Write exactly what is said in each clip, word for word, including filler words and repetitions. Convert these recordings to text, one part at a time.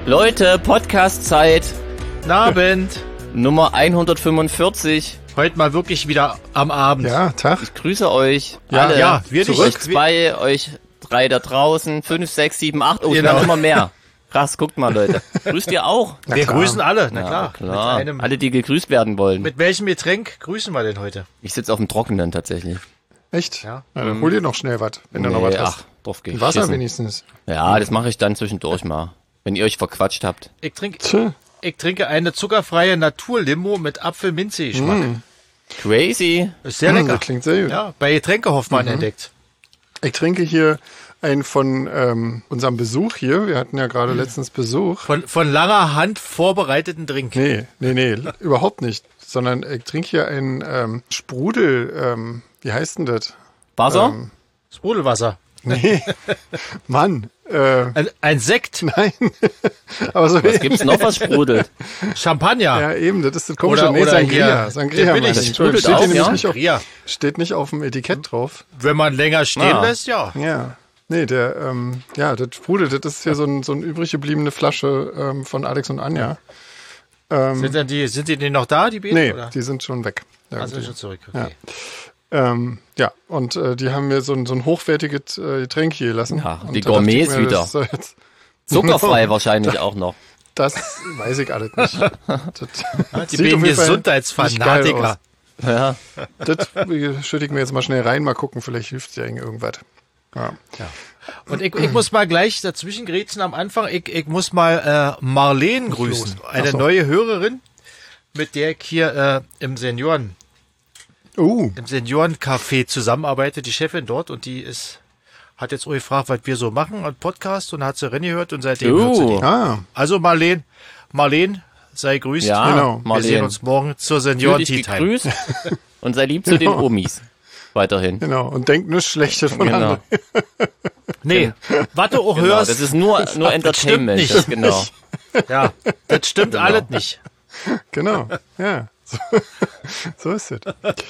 Leute, Podcast-Zeit. Guten Abend. Nummer hundertfünfundvierzig. Heute mal wirklich wieder am Abend. Ja, Tag. Ich grüße euch Ja, alle. ja, wir Zurück. Euch zwei, euch drei da draußen, fünf, sechs, sieben, acht. Oh, es Genau. werden immer mehr. Krass, guckt mal, Leute. Grüßt ihr auch? Na wir klar. grüßen alle, na klar. Ja, klar. Mit einem, alle, die gegrüßt werden wollen. mit welchem Getränk grüßen wir denn heute? Ich sitze auf dem Trockenen tatsächlich. Echt? Ja. Na, dann hol dir noch schnell was, wenn du noch was hast. Ach, drauf Ein Wasser wenigstens. Ja, das mache ich dann zwischendurch mal, wenn ihr euch verquatscht habt. Ich trinke, Tja. ich trinke eine zuckerfreie Naturlimo mit Apfel-Minze-Geschmack. Mm. Crazy. Ist sehr Mm, lecker. das klingt sehr gut. Ja, bei Getränke Hoffmann Mhm. entdeckt. Ich trinke hier einen von ähm, unserem Besuch hier. Wir hatten ja gerade letztens Besuch. Von, von langer Hand vorbereiteten Drink. Nee, nee, nee, überhaupt nicht. Sondern ich trinke hier einen ähm, Sprudel, ähm, wie heißt denn das? Wasser? Ähm, Sprudelwasser. nee, Mann. Äh, Ein, ein Sekt. nein. Aber so Was gibt's noch, was sprudelt? Champagner. Ja, eben, das ist das komische. Oder- nee, oder Sangria. hier, Sangria, der meine billig ich. Entschuldigung, sprudelt steht, hier auch, nämlich ja? nicht auf, Ja, steht nicht auf dem Etikett drauf. wenn man länger stehen Ah. lässt, ja. Ja. Nee, der, ähm, ja, das sprudelt, das ist hier so, ein, so eine übrig gebliebene Flasche ähm, von Alex und Anja. Ähm, Sind, denn die, sind die denn noch da, die Beete? nee, oder? die sind schon weg. Ah, sind irgendwie. schon zurück, okay. Ähm, ja, und äh, die haben mir so ein, so ein hochwertiges äh, Getränk hier gelassen. Ja, und die da dachte ich Gourmets mir, wieder. Das, soll jetzt, Zuckerfrei wahrscheinlich auch noch. das weiß ich alles nicht. Das, Ah, die sieht beiden auf jeden Fall Gesundheitsfanatiker. nicht geil Ja. Das schütte ich mir jetzt mal schnell rein, mal gucken, vielleicht hilft ja irgendwas. Ja. Und ich, ich muss mal gleich dazwischen grätschen am Anfang. Ich, ich muss mal äh, Marleen grüßen. los. Eine Ach so. neue Hörerin, mit der ich hier äh, im Senioren, Uh, im Seniorencafé zusammenarbeite, die Chefin dort, und die ist, hat jetzt auch gefragt, was wir so machen und Podcast, und hat sie Rennen gehört und seitdem hört sie Uh, die. ah, Also Marleen, Marleen, sei grüßt. ja, Genau. Wir sehen Marleen. uns morgen zur Fühl Senioren dich Tea Time. gegrüßt und sei lieb zu den Genau. Omis. Weiterhin. genau. Und denkt nichts Schlechtes von Genau. anderen. Nee, was du auch Genau, hörst, das ist nur, nur Entertainment. nicht. Das, genau. ja, das stimmt Genau. alles nicht. Genau, ja. So, so ist es.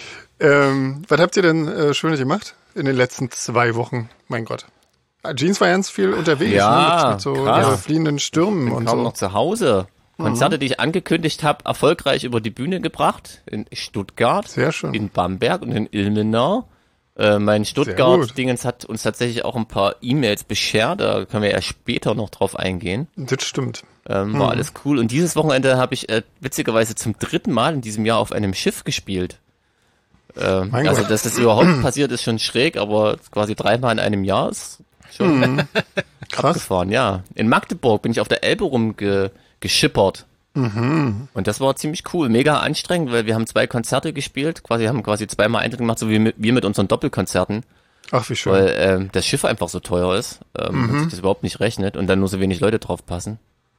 Ähm, was habt ihr denn äh, Schönes gemacht in den letzten zwei Wochen? Mein Gott. Ah, Jeans war ganz viel unterwegs, Ja, ne? mit, mit so krass. äh, fliehenden Stürmen Bin und kaum so. noch zu Hause. Konzerte, die ich angekündigt habe, erfolgreich über die Bühne gebracht. In Stuttgart, Sehr schön. in Bamberg und in Ilmenau. Äh, mein gut. Stuttgart-Dingens hat uns tatsächlich auch ein paar E-Mails beschert. Da können wir ja später noch drauf eingehen. Das stimmt. Ähm, war alles cool. Und dieses Wochenende habe ich äh, witzigerweise zum dritten Mal in diesem Jahr auf einem Schiff gespielt. Ähm, Mein also, Gott. dass das überhaupt passiert, ist schon schräg, aber quasi dreimal in einem Jahr ist schon Krass. abgefahren, ja. In Magdeburg bin ich auf der Elbe rumgeschippert. Mhm. Und das war ziemlich cool, mega anstrengend, weil wir haben zwei Konzerte gespielt, quasi haben quasi zweimal Eintritt gemacht, so wie mit, wir mit unseren Doppelkonzerten, Ach, wie schön. weil ähm, das Schiff einfach so teuer ist ähm, Mhm. und sich das überhaupt nicht rechnet und dann nur so wenig Leute drauf passen.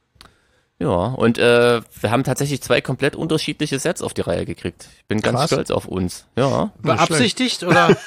Ja, und äh, wir haben tatsächlich zwei komplett unterschiedliche Sets auf die Reihe gekriegt. Ich bin ganz Krass. stolz auf uns. Ja. Beabsichtigt oder?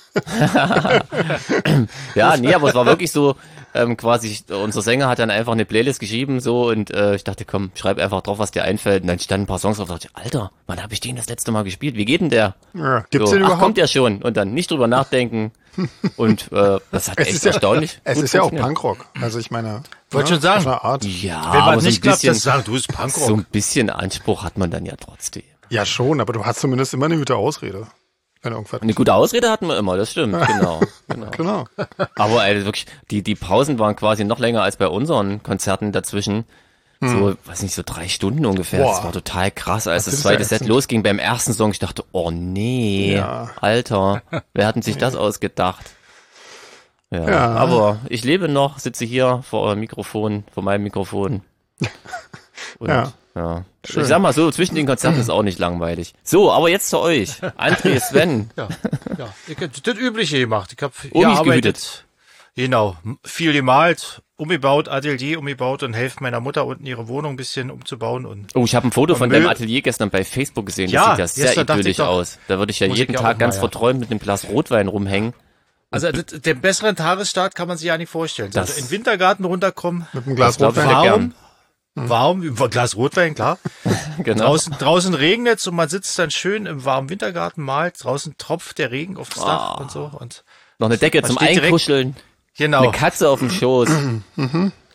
Ja, nee, aber es war wirklich so, ähm, quasi, unser Sänger hat dann einfach eine Playlist geschrieben, so, und äh, ich dachte, komm, schreib einfach drauf, was dir einfällt. Und dann standen ein paar Songs drauf, und dachte, Alter, wann habe ich den das letzte Mal gespielt? Wie geht denn der? Ja. Gibt's So, den ach, überhaupt? kommt der schon? Und dann nicht drüber nachdenken. Und äh, das hat es echt ist ja, erstaunlich es gut ist ja auch funktioniert. Punkrock. Also ich meine, Wollte ne, schon sagen. auf eine Art. Ja, Wenn aber man so nicht ein klappt, bisschen, das sagen, du bist Punkrock. so ein bisschen Anspruch hat man dann ja trotzdem. Ja, schon, aber du hast zumindest immer eine gute Ausrede. Wenn irgendwas. Eine gute Ausrede hatten wir immer, das stimmt, genau. genau. Genau. Aber ey, wirklich, die, die Pausen waren quasi noch länger als bei unseren Konzerten dazwischen. So, weiß nicht, so drei Stunden ungefähr. Boah. Das war total krass, als Das das ist zweite ja Set ätzend. losging beim ersten Song. Ich dachte, oh nee, Ja. Alter, wer hat denn sich das ausgedacht? Ja, Ja. aber ich lebe noch, sitze hier vor eurem Mikrofon, vor meinem Mikrofon. Und, Ja. ja. Schön. Ich sag mal so, zwischen den Konzerten ist auch nicht langweilig. So, aber jetzt zu euch. André, Sven. Ja, ja. Ich hab das Übliche gemacht. Ich habe Omis gearbeitet. Genau. M- Viel gemalt, umgebaut, Atelier umgebaut und helfe meiner Mutter unten ihre Wohnung ein bisschen umzubauen. Und Oh, ich habe ein Foto von Müll- deinem Atelier gestern bei Facebook gesehen. Das Ja, sieht ja sehr gestern dachte ich idyllisch doch, aus. Da würde ich ja muss jeden ich ja Tag auch ganz mal, ja. verträumt mit einem Glas Rotwein rumhängen. also das, den besseren Tagesstart kann man sich ja nicht vorstellen. Das- Also in den Wintergarten runterkommen, Mit einem Glas Das glaub ich Rotwein. ja warm, warm, über ein Glas Rotwein, klar. Genau. Draußen, draußen regnet und man sitzt dann schön im warmen Wintergarten, malt. Draußen tropft der Regen aufs Dach Ah. und so. Und Noch eine Decke Man zum steht direkt- Einkuscheln. genau. Eine Katze auf dem Schoß.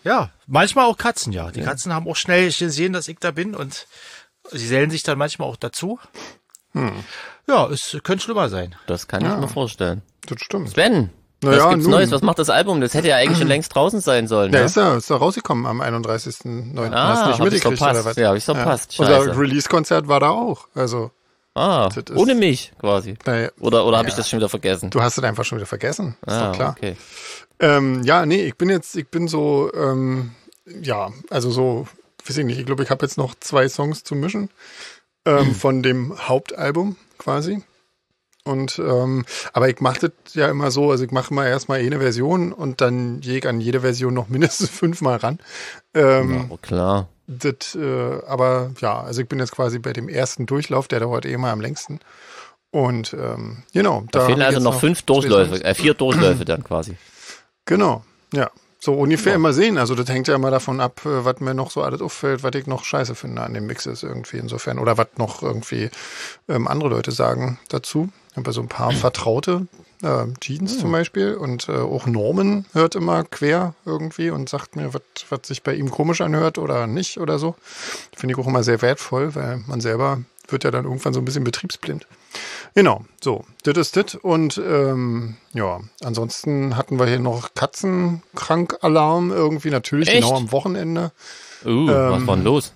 Ja, manchmal auch Katzen, ja. Die ja. Katzen haben auch schnell gesehen, dass ich da bin und sie sellen sich dann manchmal auch dazu. Hm. Ja, es könnte schlimmer sein. Das kann ja. ich mir vorstellen. Das stimmt. Sven, naja, was gibt's nun. Neues? Was macht das Album? Das hätte ja eigentlich schon längst draußen sein sollen. Ja, ne? ist ja, ist ja rausgekommen am einunddreißigsten neunten Ah, Hast du nicht hab ich mitgekriegt, verpasst. oder was? Ja, hab ich verpasst. Ja. Scheiße. Unser Release-Konzert war da auch. Also. Ah, ohne mich quasi. Naja, oder oder habe ja. ich das schon wieder vergessen? Du hast es einfach schon wieder vergessen. Ist ah, doch klar. Okay. Ähm, ja, nee, ich bin jetzt, ich bin so, ähm, ja, also so, weiß ich nicht, ich glaube, ich habe jetzt noch zwei Songs zu mischen ähm, mhm. von dem Hauptalbum quasi. Und ähm, aber ich mache das ja immer so, also ich mache mal erstmal eine Version und dann gehe ich an jede Version noch mindestens fünfmal ran. Ähm, ja, klar. Das, äh, aber ja, also ich bin jetzt quasi bei dem ersten Durchlauf, der dauert eh mal am längsten. Und ähm, genau. Da, da fehlen also noch fünf Durchläufe, äh, vier Durchläufe dann quasi. Genau, ja. So ungefähr ja. immer sehen. Also das hängt ja immer davon ab, was mir noch so alles auffällt, was ich noch scheiße finde an den Mixes irgendwie insofern. Oder was noch irgendwie ähm, andere Leute sagen dazu. Ich habe ja so ein paar Vertraute, äh, Jeans mhm. zum Beispiel. Und äh, auch Norman hört immer quer irgendwie und sagt mir, was sich bei ihm komisch anhört oder nicht oder so. Finde ich auch immer sehr wertvoll, weil man selber wird ja dann irgendwann so ein bisschen betriebsblind. Genau, so, das ist das. Und ähm, ja, ansonsten hatten wir hier noch Katzenkrank-Alarm irgendwie, natürlich Echt? Genau am Wochenende. Uh, ähm, was war denn los?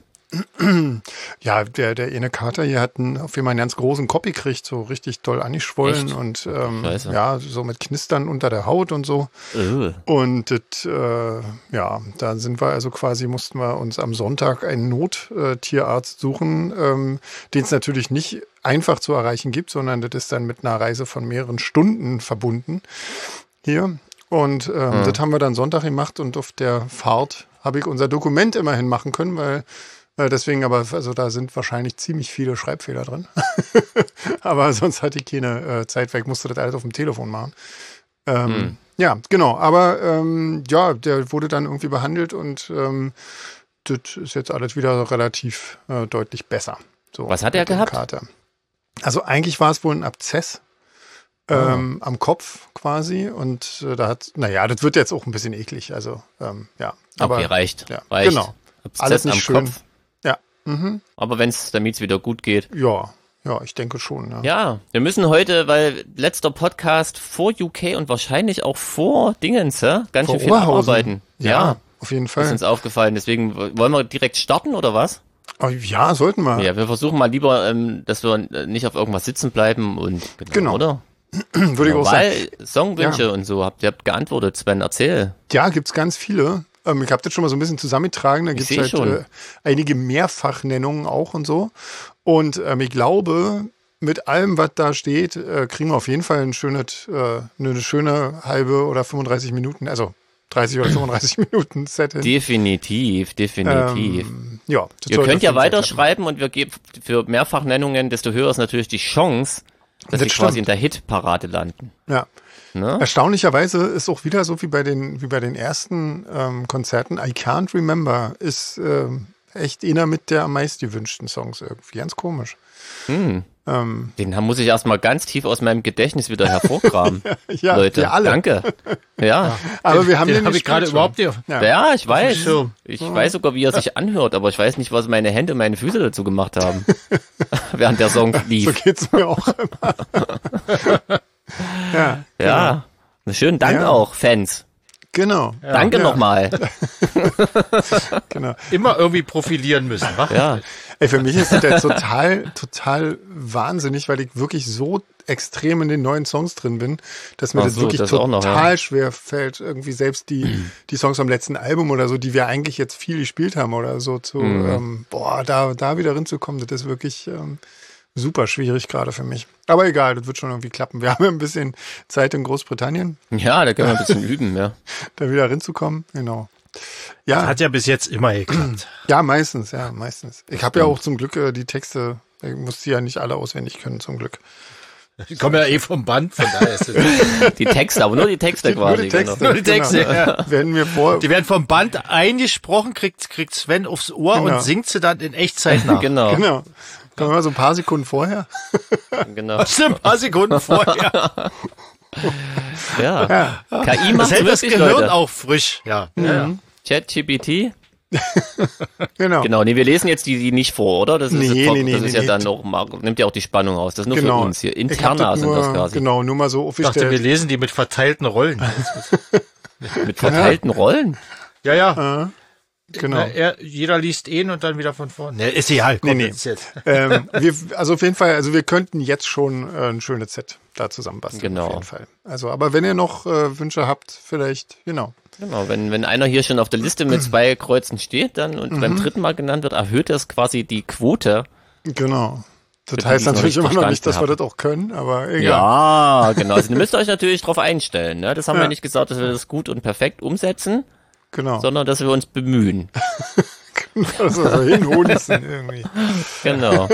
Ja, der, der eine Kater hier hat einen, auf jeden Fall einen ganz großen Kopf gekriegt, so richtig doll angeschwollen. Echt? Und ähm, ja, so mit Knistern unter der Haut und so. Uh. Und das, äh, ja, da sind wir also quasi, mussten wir uns am Sonntag einen Nottierarzt suchen, ähm, den es natürlich nicht einfach zu erreichen gibt, sondern das ist dann mit einer Reise von mehreren Stunden verbunden hier. Und ähm, mhm. das haben wir dann Sonntag gemacht und auf der Fahrt habe ich unser Dokument immerhin machen können, weil äh, deswegen aber, also da sind wahrscheinlich ziemlich viele Schreibfehler drin. Aber sonst hatte ich keine äh, Zeit, weil ich musste das alles auf dem Telefon machen. Ähm, mhm. Ja, genau. Aber ähm, ja, der wurde dann irgendwie behandelt und ähm, das ist jetzt alles wieder relativ äh, deutlich besser. So, was hat er gehabt? Kater. Also eigentlich war es wohl ein Abszess ähm, oh. am Kopf quasi und äh, da hat, naja, das wird jetzt auch ein bisschen eklig, also ähm, ja. Aber, okay, reicht. Ja, reicht. Genau. Abszess alles nicht am schön. Kopf. Ja. Mhm. Aber wenn es damit wieder gut geht. Ja, ja, ich denke schon. Ja. ja, wir müssen heute, weil letzter Podcast vor U K und wahrscheinlich auch vor Dingens, hä? ganz vor schön viel Oberhausen. abarbeiten. Ja, ja, auf jeden Fall. Ist uns aufgefallen, deswegen wollen wir direkt starten oder was? Oh, ja, sollten wir. Ja, wir versuchen mal lieber, ähm, dass wir nicht auf irgendwas sitzen bleiben und genau, genau. oder? Würde ich auch Weil sagen. Songwünsche ja. und so, habt ihr habt geantwortet, Sven, erzähl. Ja, gibt's ganz viele. Ähm, ich habe das schon mal so ein bisschen zusammengetragen. Da gibt's halt äh, einige Mehrfachnennungen auch und so. Und ähm, ich glaube, mit allem, was da steht, äh, kriegen wir auf jeden Fall ein schönes, äh, eine schöne halbe oder fünfunddreißig Minuten, also dreißig oder fünfunddreißig Minuten Set hin. Definitiv, definitiv. Ähm, ja, ihr könnt ja weiterschreiben und wir geben für Mehrfachnennungen, desto höher ist natürlich die Chance, dass sie quasi in der Hitparade landen. Ja. Ne? Erstaunlicherweise ist auch wieder so wie bei den, wie bei den ersten ähm, Konzerten, I Can't Remember ist ähm, echt einer mit der am meisten gewünschten Songs irgendwie. Ganz komisch. Hm. Ähm, Den muss ich erstmal ganz tief aus meinem Gedächtnis wieder hervorgraben. ja, Leute, wir alle. Danke. Ja. ja. Aber wir haben den, den hab ich gerade überhaupt nicht. Ja, ja ich weiß. So. Ich ja. weiß sogar, wie er sich anhört, aber ich weiß nicht, was meine Hände und meine Füße dazu gemacht haben. Während der Song lief. So geht's mir auch immer. ja. Ja. Genau. Schönen Dank ja. auch, Fans. Genau. Ja. Danke ja. nochmal. Genau. Immer irgendwie profilieren müssen, wa? Ja. Ey, für mich ist das ja total, total wahnsinnig, weil ich wirklich so extrem in den neuen Songs drin bin, dass mir Ach das so, wirklich das total noch, ja. schwer fällt, irgendwie selbst die, die Songs vom letzten Album oder so, die wir eigentlich jetzt viel gespielt haben oder so, zu, mhm. ähm, boah, da, da wieder reinzukommen, das ist wirklich ähm, super schwierig gerade für mich. Aber egal, das wird schon irgendwie klappen. Wir haben ja ein bisschen Zeit in Großbritannien. Ja, da können wir ein bisschen üben, ja. Da wieder reinzukommen, genau. Ja. Das hat ja bis jetzt immer geklappt. Ja, meistens, ja, meistens. Ich habe ja auch zum Glück äh, die Texte, ich muss die ja nicht alle auswendig können, zum Glück. Die kommen ja eh vom Band, von daher ist es die Texte, aber nur die Texte quasi. Nur die Texte, genau. nur die Texte genau. ja. werden mir vor. Die werden vom Band eingesprochen, kriegt, kriegt Sven aufs Ohr genau. und singt sie dann in Echtzeit nach. Genau. Genau. Kommen wir mal so ein paar Sekunden vorher. Genau. Was ein paar Sekunden vorher. ja. ja. K I macht das hält das wirklich, Gehirn Leute. auch frisch. Ja. Mhm. ja. ChatGPT? Genau. Genau, nee, wir lesen jetzt die, die nicht vor, oder? Das ist, nee, jetzt, nee, nee, das ist nee, ja nee. dann noch, nimmt ja auch die Spannung raus. Das ist nur genau. für uns hier. Interna sind nur, das quasi. Genau, nur mal so Ich dachte, offiziell. wir lesen die mit verteilten Rollen. Mit verteilten Rollen? Ja, ja. Äh, genau. Na, er, jeder liest ihn und dann wieder von vorne. Ne, ist egal. Komm, Nee, nee. das ist jetzt. ähm, wir, also auf jeden Fall, also wir könnten jetzt schon äh, ein schönes Set da zusammenbasteln. Genau. Auf jeden Fall. Also, aber wenn ihr noch äh, Wünsche habt, vielleicht, genau. Genau, wenn, wenn einer hier schon auf der Liste mit zwei Kreuzen steht dann und Mhm. beim dritten Mal genannt wird, erhöht das quasi die Quote. Genau. Das Für heißt die, die natürlich noch immer nicht noch nicht, dass wir verstanden das auch können, aber egal. Ja, genau. Also, ihr müsst euch natürlich drauf einstellen. Ne? Das haben Ja. wir nicht gesagt, dass wir das gut und perfekt umsetzen, Genau. sondern dass wir uns bemühen. dass wir so hinhunzen irgendwie. Genau.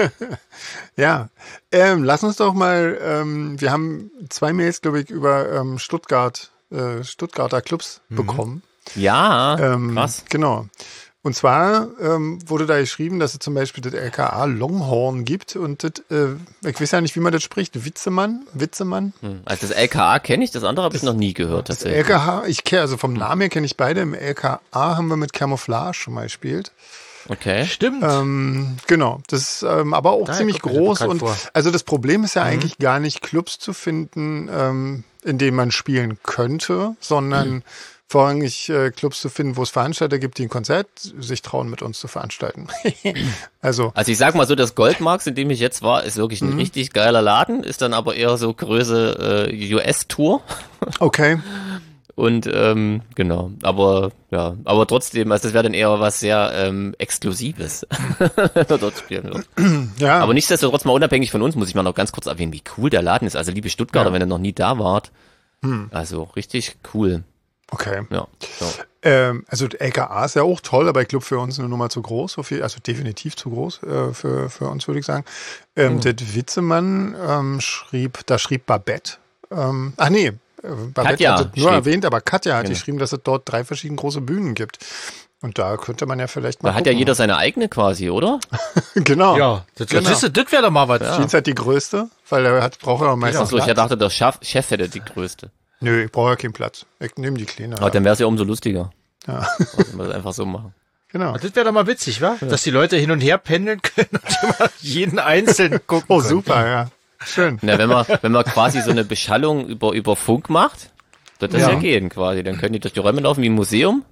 Ja, ähm, lass uns doch mal, ähm, wir haben zwei Mails, glaube ich, über ähm, Stuttgart, äh, Stuttgarter Clubs Mhm. bekommen. Ja, Ähm, krass. Genau. Und zwar ähm, wurde da geschrieben, dass es zum Beispiel das L K A Longhorn gibt und das, äh, ich weiß ja nicht, wie man das spricht, Witzemann, Witzemann. Hm. Also das L K A kenne ich, das andere habe ich noch nie gehört Das tatsächlich. L K H, ich kenne, also vom Namen her kenne ich beide. Im L K A haben wir mit Camouflage schon mal gespielt. Okay. Stimmt. Ähm, genau, das ist ähm, aber auch Daher ziemlich kommt mir das groß bekannt und vor. also das Problem ist ja eigentlich gar nicht Clubs zu finden, ähm, in denen man spielen könnte, sondern vorrangig äh, Clubs zu finden, wo es Veranstalter gibt, die ein Konzert sich trauen, mit uns zu veranstalten. also Also ich sag mal so, das Goldmarks, in dem ich jetzt war, ist wirklich ein richtig geiler Laden, ist dann aber eher so Größe äh, U S-Tour. okay, Und ähm, genau, aber ja, aber trotzdem, also das wäre dann eher was sehr ähm, Exklusives, wenn wir dort spielen würden. ja, Aber nichtsdestotrotz mal unabhängig von uns, muss ich mal noch ganz kurz erwähnen, wie cool der Laden ist. Also liebe Stuttgarter, Ja. wenn ihr noch nie da wart, also richtig cool. okay. Ja, so. Ähm, also L K A ist ja auch toll, aber ich glaube für uns eine Nummer zu groß, so viel, also definitiv zu groß äh, für, für uns, würde ich sagen. Ähm, Der Witzemann ähm, schrieb, da schrieb Babette, ähm, ach nee, äh, Babette Katja hat es nur schrieb. erwähnt, aber Katja hat Genau. geschrieben, dass es dort drei verschiedene große Bühnen gibt. Und da könnte man ja vielleicht mal Da hat ja gucken. jeder seine eigene quasi, oder? Genau. Ja, das, Genau. das, ist- das wäre doch mal was. Jeans hat die größte, weil er hat, braucht ja auch meistens Achso, ich Platz. dachte, der Chef, Chef hätte die größte. Nö, ich brauche ja keinen Platz. Ich nehme die kleine. Aber dann wäre es ja umso lustiger. Ja. Wenn wir das einfach so machen. Genau. Das wäre doch mal witzig, wa? Dass die Leute hin und her pendeln können und immer jeden einzeln gucken Oh, können. super, ja. Schön. Na, wenn man, wenn man quasi so eine Beschallung über, über Funk macht, wird das ja. Ja. ja gehen quasi. Dann können die durch die Räume laufen wie ein Museum.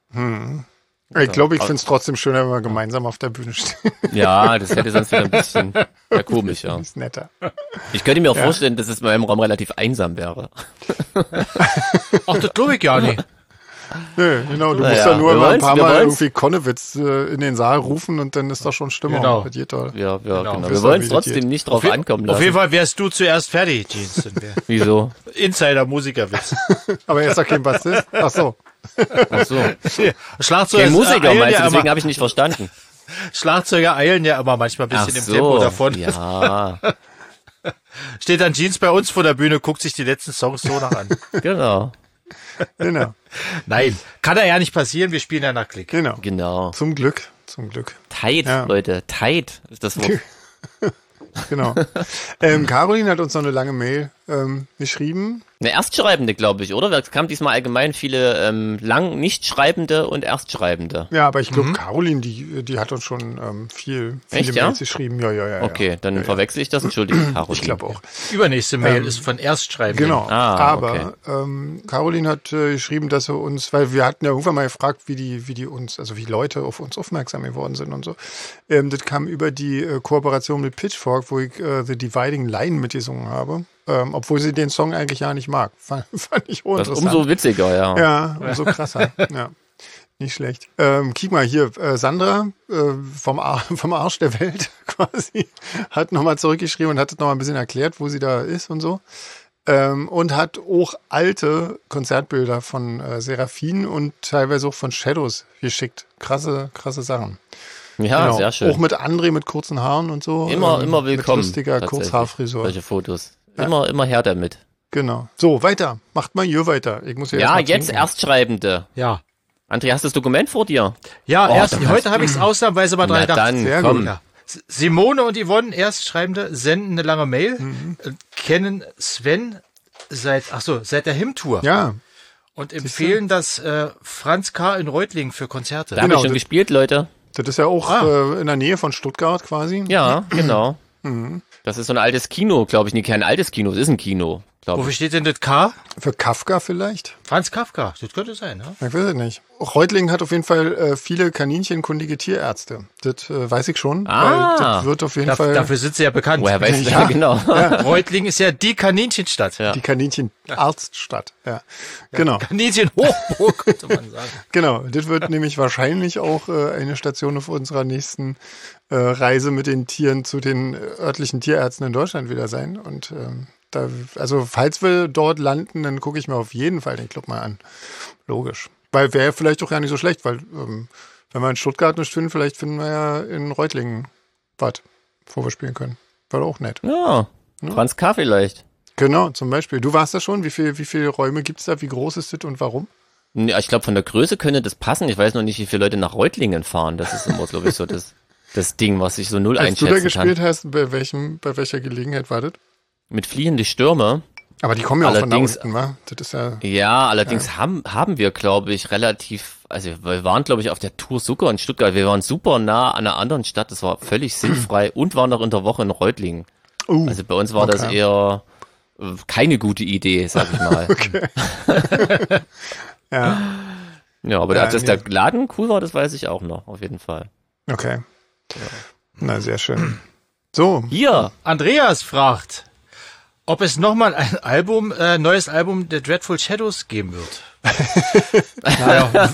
Ich glaube, ich finde es trotzdem schöner, wenn wir gemeinsam auf der Bühne stehen. Ja, das hätte sonst wieder ein bisschen ja, komisch, ja. Das ist netter. Ich könnte mir auch vorstellen, dass es in meinem Raum relativ einsam wäre. Ach, das glaube ich ja nicht. Nö, genau, du Na musst ja, ja nur wir mal ein wollen's, paar wir Mal wollen's. irgendwie Konnewitz äh, in den Saal rufen und dann ist doch schon Stimmung. Genau. Das geht toll. Ja, ja, genau. Genau. Wir Wissen, wollen wie es das trotzdem geht. nicht drauf Auf, ankommen auf lassen. jeden Fall wärst du zuerst fertig, Jeans. Sind wir. Wieso? Insider-Musikerwitz. Aber er ist doch kein Bassist. Ach so. Ach so. Schlagzeuger Kein Musiker eilen meinst ja du, deswegen immer, habe ich nicht verstanden. Schlagzeuger eilen ja immer manchmal ein Ach bisschen im so, Tempo davon. ja, Steht dann Jeans bei uns vor der Bühne, guckt sich die letzten Songs so nach an. genau, Genau. Nein, kann da ja nicht passieren, wir spielen ja nach Klick. Genau. genau. Zum Glück. Zum Glück. Tight, Ja. Leute, tight ist das Wort. Genau. ähm, Caroline hat uns noch eine lange Mail ähm, geschrieben. Eine Erstschreibende, glaube ich, oder? Es kamen diesmal allgemein viele ähm, lang nicht Schreibende und Erstschreibende. Ja, aber ich glaube, Caroline, die, die hat uns schon ähm, viel, viele Echt, ja? Mails geschrieben. Ja, ja, ja. Okay, ja. dann ja, ja. verwechsel ich das. Entschuldigung, Caroline. Ich glaube auch. Übernächste Mail Ähm, ist von Erstschreiben. Genau, Ah, aber okay. ähm, Caroline hat äh, geschrieben, dass sie uns, weil wir hatten ja irgendwann mal gefragt, wie die, wie die uns, also wie Leute auf uns aufmerksam geworden sind und so. Ähm, das kam über die äh, Kooperation mit Pitchfork, wo ich äh, The Dividing Line mitgesungen habe, ähm, obwohl sie den Song eigentlich ja nicht mag. Fand, fand ich Das ist uninteressant. umso witziger, ja. Ja, umso krasser. Ja. Nicht schlecht. Ähm, kick mal hier, äh, Sandra äh, vom, Ar vom Arsch der Welt quasi hat nochmal zurückgeschrieben und hat nochmal ein bisschen erklärt, wo sie da ist und so. Ähm, und hat auch alte Konzertbilder von äh, Seraphin und teilweise auch von Shadows geschickt. Krasse, krasse Sachen. Ja, Genau. sehr schön. Auch mit André mit kurzen Haaren und so. Immer, ähm, immer willkommen. Mit lustiger tatsächlich, Kurzhaarfrisur. Solche Fotos. Immer, immer her damit. Genau. So, weiter. Macht mal hier weiter. Ich muss hier Ja, erst mal jetzt trinken. Erstschreibende. Ja. André, hast du das Dokument vor dir? Ja, Oh, erst, dann heute habe ich es ausnahmsweise mal dran Na gedacht. dann, Sehr komm. gut. Ja. S- Simone und Yvonne, Erstschreibende, senden eine lange Mail, Mhm. äh, kennen Sven seit, ach so, seit der Him-Tour. Ja, Und empfehlen das äh, Franz K. in Reutlingen für Konzerte. Da genau, habe ich schon gespielt, Leute. Das ist ja auch ah. äh, in der Nähe von Stuttgart quasi. Ja, genau. Mhm. Das ist so ein altes Kino, glaube ich. Nee, kein altes Kino, es ist ein Kino. Wofür steht denn das K? Für Kafka vielleicht? Franz Kafka, das könnte sein, ne? Ich weiß es nicht. Reutlingen hat auf jeden Fall äh, viele kaninchenkundige Tierärzte. Das äh, weiß ich schon. Ah. Weil das wird auf jeden da, Fall... Dafür sind sie ja bekannt. Woher weißt du ja, genau. Ja. Reutlingen ist ja die Kaninchenstadt. Ja. Die Kaninchenarztstadt, ja. Genau. Kaninchenhochburg, könnte man sagen. Genau, das wird nämlich wahrscheinlich auch äh, eine Station auf unserer nächsten äh, Reise mit den Tieren zu den örtlichen Tierärzten in Deutschland wieder sein. Und ähm, da, also falls wir dort landen, dann gucke ich mir auf jeden Fall den Club mal an. Logisch. Weil wäre vielleicht auch gar nicht so schlecht, weil ähm, wenn wir in Stuttgart nicht finden, vielleicht finden wir ja in Reutlingen was, wo wir spielen können. Wäre auch nett. Ja, ja. Franz K. vielleicht. Genau, zum Beispiel. Du warst da schon. Wie viel, wie viele Räume gibt es da? Wie groß ist das und warum? Ja, ich glaube, von der Größe könnte das passen. Ich weiß noch nicht, wie viele Leute nach Reutlingen fahren. Das ist immer, glaube ich, so das, das Ding, was ich so null Als einschätzen kann. Als du da gespielt kann. hast, bei, welchem, bei welcher Gelegenheit war das? Mit Fliehende Stürme. Aber die kommen ja allerdings, auch von da unten, wa? Das ist ja, ja, allerdings ja. haben haben wir, glaube ich, relativ, also wir waren, glaube ich, auf der Tour Zucker in Stuttgart. Wir waren super nah an einer anderen Stadt. Das war völlig sinnfrei und waren noch in der Woche in Reutlingen. Uh, also bei uns war okay. das eher keine gute Idee, sag ich mal. Okay. ja. Ja, aber ja, dass nee. der Laden cool war, das weiß ich auch noch, auf jeden Fall. Okay. Ja. Na, sehr schön. So. Hier, Andreas fragt, ob es nochmal ein Album, äh, neues Album der Dreadful Shadows geben wird. naja.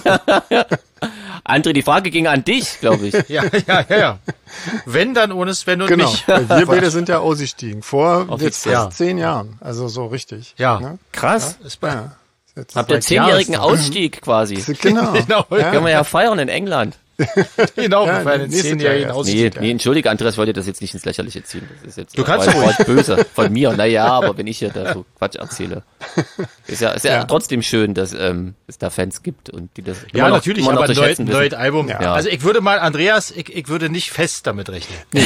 André, die Frage ging an dich, glaube ich. ja, ja, ja, ja. Wenn, dann ohne Sven und genau. mich. Weil wir beide sind ja ausgestiegen. Vor jetzt fast ja. zehn Jahren. Also so richtig. Ja. Ne? Krass. Ja, ist bei, ja. Habt ihr zehnjährigen Ausstieg quasi. Genau. genau. Ja. Können wir ja feiern in England. genau, ja, für einen zehnjährigen Ausstieg. Nee, nee, entschuldige, Andreas, ich wollte das jetzt nicht ins Lächerliche ziehen. Das ist jetzt du kannst war, war böse von mir. Naja, aber wenn ich hier da so Quatsch erzähle. Ist ja, ist ja, ja. trotzdem schön, dass ähm, es da Fans gibt und die das ja, immer natürlich, noch, immer aber noch ein neues Album. Ja. Also ich würde mal, Andreas, ich, ich würde nicht fest damit rechnen. Nee.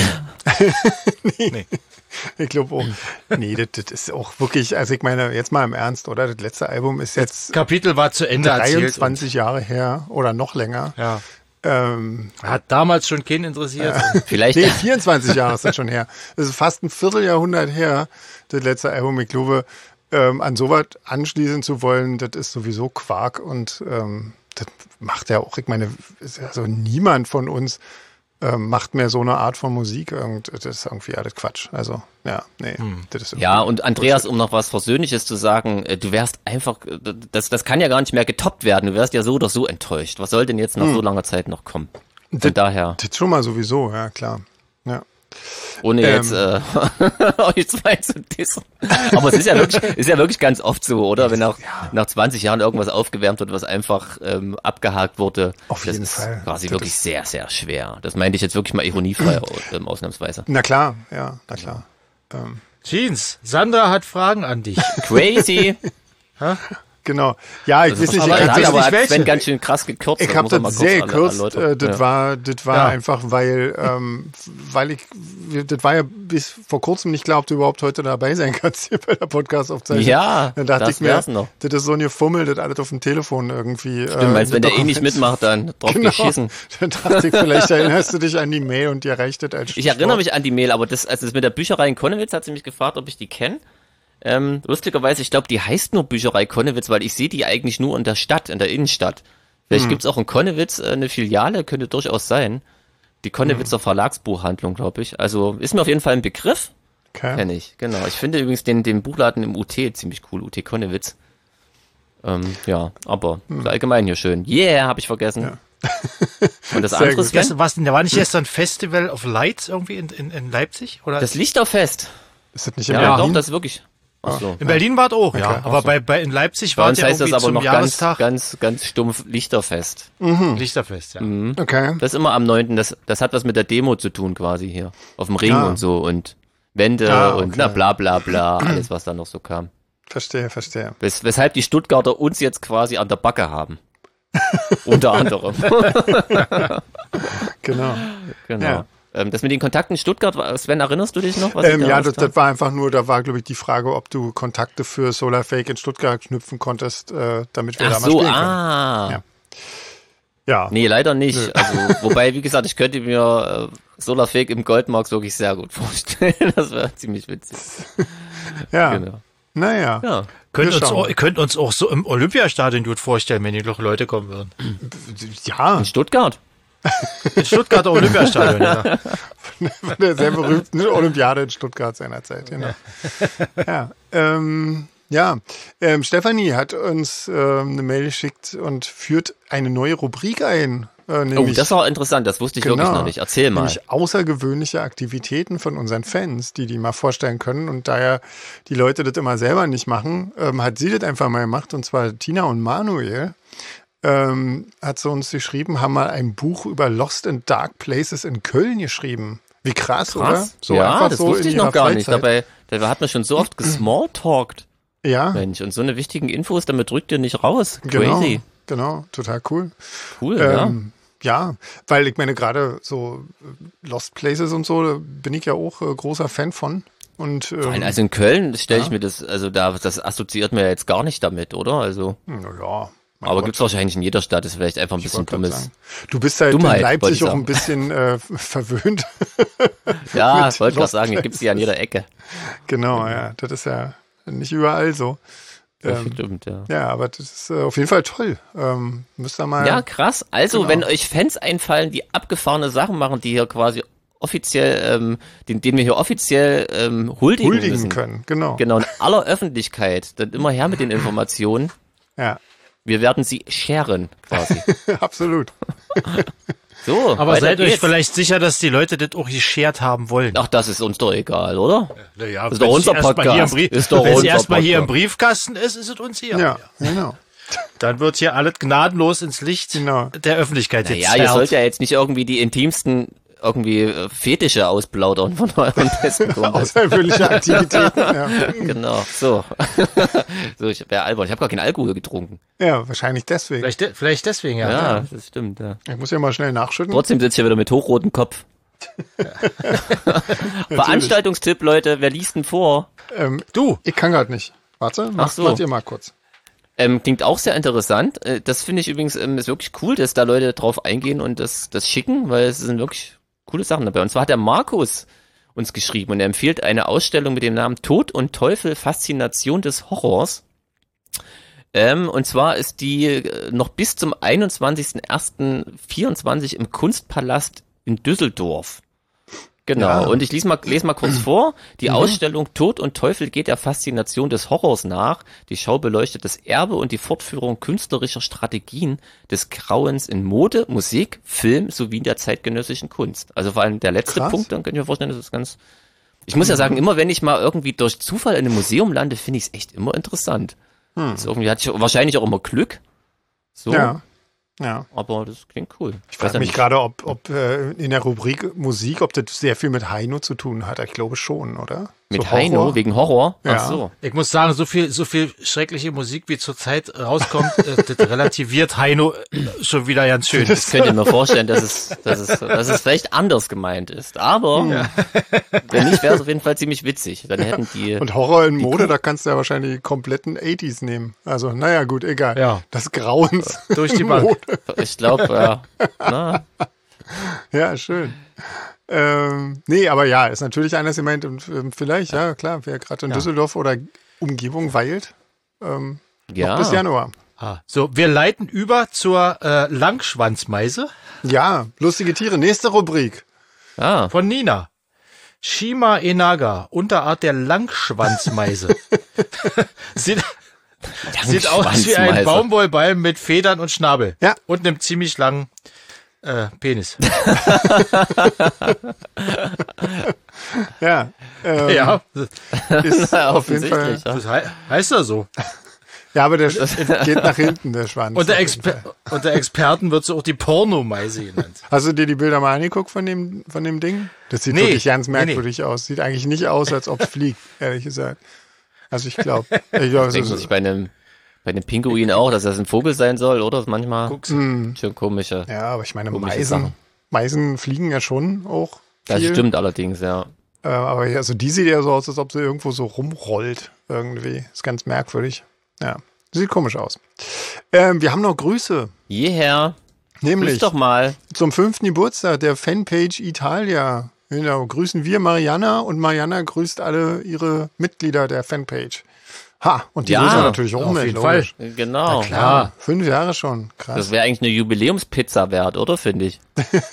nee. nee. Ich glaube auch. Nee, das, das ist auch wirklich, also ich meine, jetzt mal im Ernst, oder? Das letzte Album ist jetzt. Das Kapitel war zu Ende dreiundzwanzig Jahre her oder noch länger. Ja. Ähm, Hat damals schon keinen interessiert. Äh, Vielleicht. Nee, vierundzwanzig Jahre ist das schon her. Das ist fast ein Vierteljahrhundert her, das letzte Album. Ich glaube, ähm, an sowas anschließen zu wollen, das ist sowieso Quark und ähm, das macht ja auch, ich meine, also niemand von uns ähm, macht mehr so eine Art von Musik. Und das ist irgendwie alles Quatsch. Also, ja, nee. Hm. Das ist ja, und Andreas, um noch was Versöhnliches zu sagen, du wärst einfach, das, das kann ja gar nicht mehr getoppt werden. Du wärst ja so oder so enttäuscht. Was soll denn jetzt nach hm. so langer Zeit noch kommen? Von das, daher. Das schon mal sowieso, ja, klar. Ja. Ohne ähm. jetzt äh, euch zwei zu dissen. Aber es ist ja wirklich, ist ja wirklich ganz oft so, oder? Wenn nach, ja. nach zwanzig Jahren irgendwas aufgewärmt wird, was einfach ähm, abgehakt wurde. Auf das jeden ist Fall. quasi das wirklich sehr, sehr schwer. Das meinte ich jetzt wirklich mal ironiefrei ähm, ausnahmsweise. Na klar, ja, na klar. Ähm. Jeans, Sandra hat Fragen an dich. Crazy. Hä? Genau. Ja, ich weiß nicht, aber, ich weiß nicht aber welche. Sven ganz schön krass gekürzt. Ich habe das sehr gekürzt. Äh, das ja. war, das war ja. einfach, weil, ähm, weil ich, das war ja bis vor kurzem nicht klar, ob du überhaupt heute dabei sein kannst hier bei der Podcast-Aufzeichnung. Ja, dann dachte das ich mir, noch. das ist so ein Gefummel, das alles auf dem Telefon irgendwie. Stimmt, äh, meinst, wenn der eh nicht mitmacht, dann drauf genau. geschissen. Dann dachte ich, vielleicht erinnerst du dich an die Mail und dir reicht das als Ich erinnere mich an die Mail, aber das, also das mit der Bücherei in Konnewitz hat sie mich gefragt, ob ich die kenne. Ähm, lustigerweise, ich glaube, die heißt nur Bücherei Konnewitz, weil ich sehe die eigentlich nur in der Stadt, in der Innenstadt. Vielleicht hm. gibt's auch in Konnewitz äh, eine Filiale, könnte durchaus sein. Die Konnewitzer hm. Verlagsbuchhandlung, glaube ich. Also ist mir auf jeden Fall ein Begriff. Okay. Kenn ich, genau. Ich finde übrigens den, den Buchladen im U T ziemlich cool, U T Konnewitz. Ähm, ja, aber hm. allgemein hier schön. Yeah, habe ich vergessen. Ja. Und das andere ist gestern, was, da war nicht gestern Festival of Lights irgendwie in, in, in Leipzig? Oder? Das Lichterfest. Ist das nicht in ja, Berlin? doch, das ist wirklich. Ach so, in Berlin war es auch, okay, ja. Aber so. bei, bei in Leipzig bei war uns es ja heißt irgendwie das aber zum noch Jahrestag. ganz, ganz, ganz stumpf Lichterfest. Mhm. Lichterfest, ja. Mhm. Okay. Das ist immer am neunten Das, das hat was mit der Demo zu tun quasi hier. Auf dem Ring ah. und so und Wände ah, okay. und na bla bla bla, alles was da noch so kam. Verstehe, verstehe. Wes, weshalb die Stuttgarter uns jetzt quasi an der Backe haben. Unter anderem. Genau. Genau. Ja. Ähm, das mit den Kontakten in Stuttgart, Sven, erinnerst du dich noch? Was ähm, da ja, das, das war einfach nur, da war, glaube ich, die Frage, ob du Kontakte für Solarfake in Stuttgart knüpfen konntest, äh, damit wir Ach da mal so, spielen ah. können. Ja. Ja. Nee, leider nicht. Nö. Also, wobei, wie gesagt, ich könnte mir äh, Solarfake im Goldmarkt wirklich sehr gut vorstellen. Das wäre ziemlich witzig. Ja. Genau. Naja. Ja. Könnt uns, auch, könnt uns auch so im Olympiastadion gut vorstellen, wenn hier noch Leute kommen würden. Ja. In Stuttgart? In Stuttgarter Olympiastadion, ja. Von der sehr berühmten Olympiade in Stuttgart seinerzeit, genau. Ja, ähm, ja. Ähm, Stefanie hat uns ähm, eine Mail geschickt und führt eine neue Rubrik ein. Äh, nämlich, oh, das war interessant, das wusste ich genau, wirklich noch nicht. Erzähl mal. Nämlich außergewöhnliche Aktivitäten von unseren Fans, die die mal vorstellen können. Und da ja die Leute das immer selber nicht machen, ähm, hat sie das einfach mal gemacht. Und zwar Tina und Manuel. Ähm, hat sie uns geschrieben, haben mal ein Buch über Lost and Dark Places in Köln geschrieben. Wie krass, krass. oder? So ja, das so wusste ich noch gar Freizeit. nicht. Dabei, dabei hat man schon so oft gesmalltalkt. Ja. Mensch, und so eine wichtigen Infos, damit drückt ihr nicht raus. Genau, Crazy. Genau, total cool. Cool, ähm, ja. Ja, weil ich meine, gerade so Lost Places und so, bin ich ja auch äh, großer Fan von. Und, ähm, also in Köln stelle ich ja. mir das, also da, das assoziiert mir jetzt gar nicht damit, oder? Also. Ja. Aber Gott. Gibt's wahrscheinlich in jeder Stadt, ist vielleicht einfach ein ich bisschen dummes. Du bist halt Dummheit, in Leipzig auch ein bisschen äh, verwöhnt. Ja, ich wollte gerade sagen, hier gibt's die an jeder Ecke. Genau, ja, das ist ja nicht überall so. Das ähm, stimmt, ja. Ja, aber das ist äh, auf jeden Fall toll. Ähm, müsst ihr mal. Ja, krass. Also, genau. wenn euch Fans einfallen, die abgefahrene Sachen machen, die hier quasi offiziell, ähm, den, den wir hier offiziell ähm, huldigen, huldigen müssen. können, genau. Genau, in aller Öffentlichkeit, dann immer her mit den Informationen. Ja. Wir werden sie sharen, quasi. Absolut. So, aber seid euch vielleicht sicher, dass die Leute das auch geshared haben wollen. Ach, das ist uns doch egal, oder? Ja, ja, das ist doch unser Podcast. Wenn es erstmal hier im Briefkasten ist, ist es uns hier. Ja, genau. Dann wird hier alles gnadenlos ins Licht genau. der Öffentlichkeit jetzt Ja, ihr sollt ja jetzt nicht irgendwie die intimsten irgendwie Fetische ausplaudern von euren besten Kumpels. Außergewöhnliche Aktivitäten, ja. Genau, so. so, ich wäre albern. Ich habe gar keinen Alkohol getrunken. Ja, wahrscheinlich deswegen. Vielleicht, de vielleicht deswegen, ja. Ja, ja, das stimmt, ja. Ich muss ja mal schnell nachschütten. Trotzdem sitzt hier wieder mit hochrotem Kopf. Veranstaltungstipp, Leute, wer liest denn vor? Ähm, du. Ich kann gerade nicht. Warte, macht so. ihr mal kurz. Ähm, klingt auch sehr interessant. Das finde ich übrigens ähm, ist wirklich cool, dass da Leute drauf eingehen und das, das schicken, weil es sind wirklich coole Sachen dabei. Und zwar hat der Markus uns geschrieben und er empfiehlt eine Ausstellung mit dem Namen Tod und Teufel, Faszination des Horrors. Ähm, und zwar ist die äh, noch bis zum einundzwanzigsten ersten vierundzwanzig im Kunstpalast in Düsseldorf. Genau, ja. Und ich lese mal, lese mal kurz vor. Die mhm. Ausstellung Tod und Teufel geht der Faszination des Horrors nach. Die Schau beleuchtet das Erbe und die Fortführung künstlerischer Strategien des Grauens in Mode, Musik, Film sowie in der zeitgenössischen Kunst. Also vor allem der letzte Krass. Punkt, dann könnt ihr euch vorstellen, das ist ganz... Ich muss mhm. ja sagen, immer wenn ich mal irgendwie durch Zufall in einem Museum lande, finde ich es echt immer interessant. Mhm. Das irgendwie hatte ich wahrscheinlich auch immer Glück. So. Ja. Ja. Aber das klingt cool. Ich frage mich gerade, ob, ob äh, in der Rubrik Musik, ob das sehr viel mit Heino zu tun hat. Ich glaube schon, oder? Mit so Heino? Horror? Wegen Horror? Ja. Ach so. Ich muss sagen, so viel, so viel schreckliche Musik, wie zurzeit rauskommt, äh, das relativiert Heino schon wieder ganz schön. Das könnt ihr mir vorstellen, dass es, dass es, dass es vielleicht anders gemeint ist. Aber, ja. wenn nicht, wäre es auf jeden Fall ziemlich witzig. Dann hätten die. Und Horror in Mode, da kannst du ja wahrscheinlich die kompletten achtziger nehmen. Also, naja, gut, egal. Ja. Das Grauens. Durch die Bank. Ich glaube, ja. Na. Ja, schön. Ähm, nee, aber ja, ist natürlich eines gemeint und ähm, vielleicht, ja, klar, wer gerade in ja. Düsseldorf oder Umgebung weilt, ähm, ja. noch bis Januar. Ah. So, wir leiten über zur äh, Langschwanzmeise. Ja, lustige Tiere. Nächste Rubrik. Ah. Von Nina. Shima Enaga, Unterart der Langschwanzmeise. sieht, sieht aus wie ein Baumwollball mit Federn und Schnabel. Ja. Und einem ziemlich langen Äh, Penis. ja. Ähm, ja. Ist auf jeden Fall. Das he heißt ja so. Ja, aber der geht nach hinten, der Schwanz. Und der, Exper und der Experten wird so auch die Pornomeise genannt. Hast du dir die Bilder mal angeguckt von dem, von dem Ding? Das sieht nee, wirklich ganz merkwürdig nee, nee. aus. Sieht eigentlich nicht aus, als ob es fliegt, ehrlich gesagt. Also ich glaube. Ich glaub, denken sich bei einem Bei den Pinguinen auch, dass das ein Vogel sein soll, oder? Das ist manchmal mm. schon komische. Ja, aber ich meine, Meisen, Meisen fliegen ja schon auch. Das stimmt allerdings, ja. Äh, aber also die sieht ja so aus, als ob sie irgendwo so rumrollt irgendwie. Ist ganz merkwürdig. Ja, sieht komisch aus. Ähm, wir haben noch Grüße. Jeher. Nämlich Grüß doch mal. Zum fünften Geburtstag der Fanpage Italia. Genau, grüßen wir Mariana und Mariana grüßt alle ihre Mitglieder der Fanpage. Ha, und die ja, grüßen natürlich auch auf mit. jeden Fall. Genau. Na klar, fünf Jahre schon. Krass. Das wäre eigentlich eine Jubiläumspizza wert, oder, finde ich?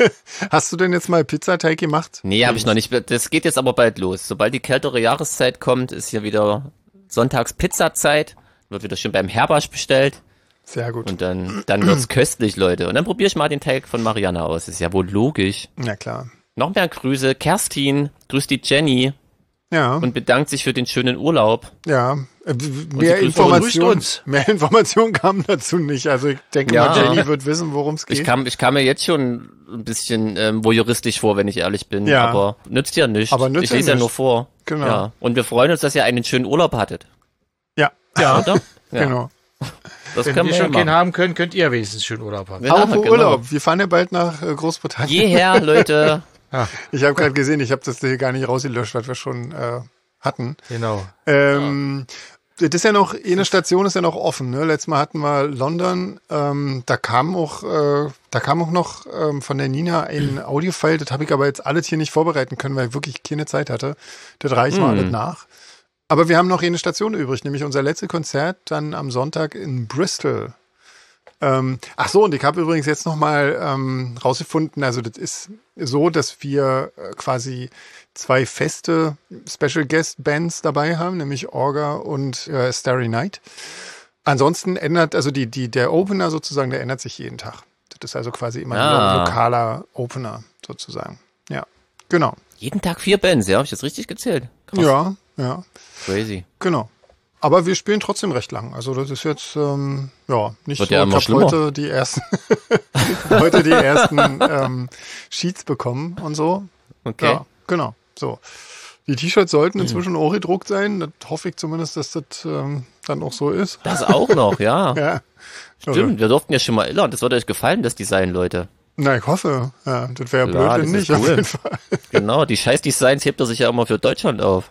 Hast du denn jetzt mal Pizzateig gemacht? Nee, habe ich noch nicht. Das geht jetzt aber bald los. Sobald die kältere Jahreszeit kommt, ist hier wieder Sonntags-Pizza-Zeit. Wird wieder schön beim Herbasch bestellt. Sehr gut. Und dann, dann wird's köstlich, Leute. Und dann probiere ich mal den Teig von Mariana aus. Ist ja wohl logisch. Ja, klar. Noch mehr Grüße. Kerstin grüßt die Jenny. Ja. Und bedankt sich für den schönen Urlaub. Ja. Mehr Informationen, mehr Informationen kamen dazu nicht. Also ich denke ja. mal, Jenny wird wissen, worum es geht. Ich kam, ich kam mir jetzt schon ein bisschen ähm, voyeuristisch vor, wenn ich ehrlich bin. Ja. Aber nützt ja nichts. Aber nützt ich lese ja ja nur nicht. vor. Genau. Ja. Und wir freuen uns, dass ihr einen schönen Urlaub hattet. Ja. Ja. Oder? Ja. Genau. Das Wenn können wir wir schon ja keinen machen. haben können, könnt ihr wenigstens schön Urlaub haben. Ja, Aber für genau. Urlaub. Wir fahren ja bald nach äh, Großbritannien. Jeher, Leute. Ja, Ich habe gerade gesehen, ich habe das hier gar nicht rausgelöscht, was wir schon äh, hatten. genau. Ähm, das ist ja noch, eine Station ist ja noch offen. Ne? Letztes Mal hatten wir London. Ähm, da kam auch, äh, da kam auch noch ähm, von der Nina ein Audiofile. Das habe ich aber jetzt alles hier nicht vorbereiten können, weil ich wirklich keine Zeit hatte. Das reicht mal Hm. alles nach. Aber wir haben noch eine Station übrig, nämlich unser letztes Konzert dann am Sonntag in Bristol. Ähm, ach so, und ich habe übrigens jetzt noch mal ähm, rausgefunden, also das ist so, dass wir äh, quasi zwei feste Special Guest Bands dabei haben, nämlich Orga und äh, Starry Night. Ansonsten ändert, also die, die, der Opener sozusagen, der ändert sich jeden Tag. Das ist also quasi immer Ah. ein lokaler Opener sozusagen. Ja, genau. Jeden Tag vier Bands, ja? Habe ich das richtig gezählt? Krass. Ja, ja, Crazy. genau. Aber wir spielen trotzdem recht lang. Also das ist jetzt, ähm, ja, nicht Wird so, ja ich immer habe schlimmer. heute die ersten, heute die ersten ähm, Sheets bekommen und so. Okay. Ja, genau, so. Die T-Shirts sollten inzwischen auch gedruckt sein. Das hoffe ich zumindest, dass das ähm, dann auch so ist. Das auch noch, ja. Ja. Stimmt, wir durften ja schon mal illern. Das würde euch gefallen, das Design, Leute. Na, ich hoffe. Ja, das wäre Ja, blöd, das wenn ist nicht. Auf cool. jeden Fall. Genau, die Scheiß-Designs hebt er sich ja immer für Deutschland auf.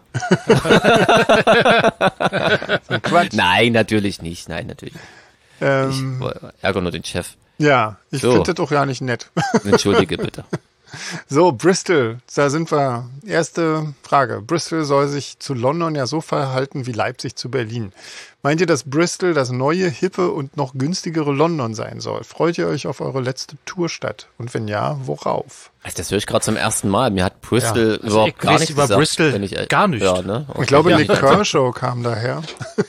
Quatsch. Nein, natürlich nicht. Nein, natürlich. Ähm, Ich ärgere nur den Chef. ja, ich So. finde das doch ja nicht nett. Entschuldige bitte. So, Bristol, da sind wir. Erste Frage. Bristol soll sich zu London ja so verhalten wie Leipzig zu Berlin. Meint ihr, dass Bristol das neue, hippe und noch günstigere London sein soll? Freut ihr euch auf eure letzte Tourstadt? Und wenn ja, worauf? Also das höre ich gerade zum ersten Mal. Mir hat Bristol Ja, also überhaupt ich gar weiß nichts über gesagt, Bristol wenn ich, gar nicht. Ja, ne? Okay. Ich glaube, Ja, Nick Kershaw kam daher.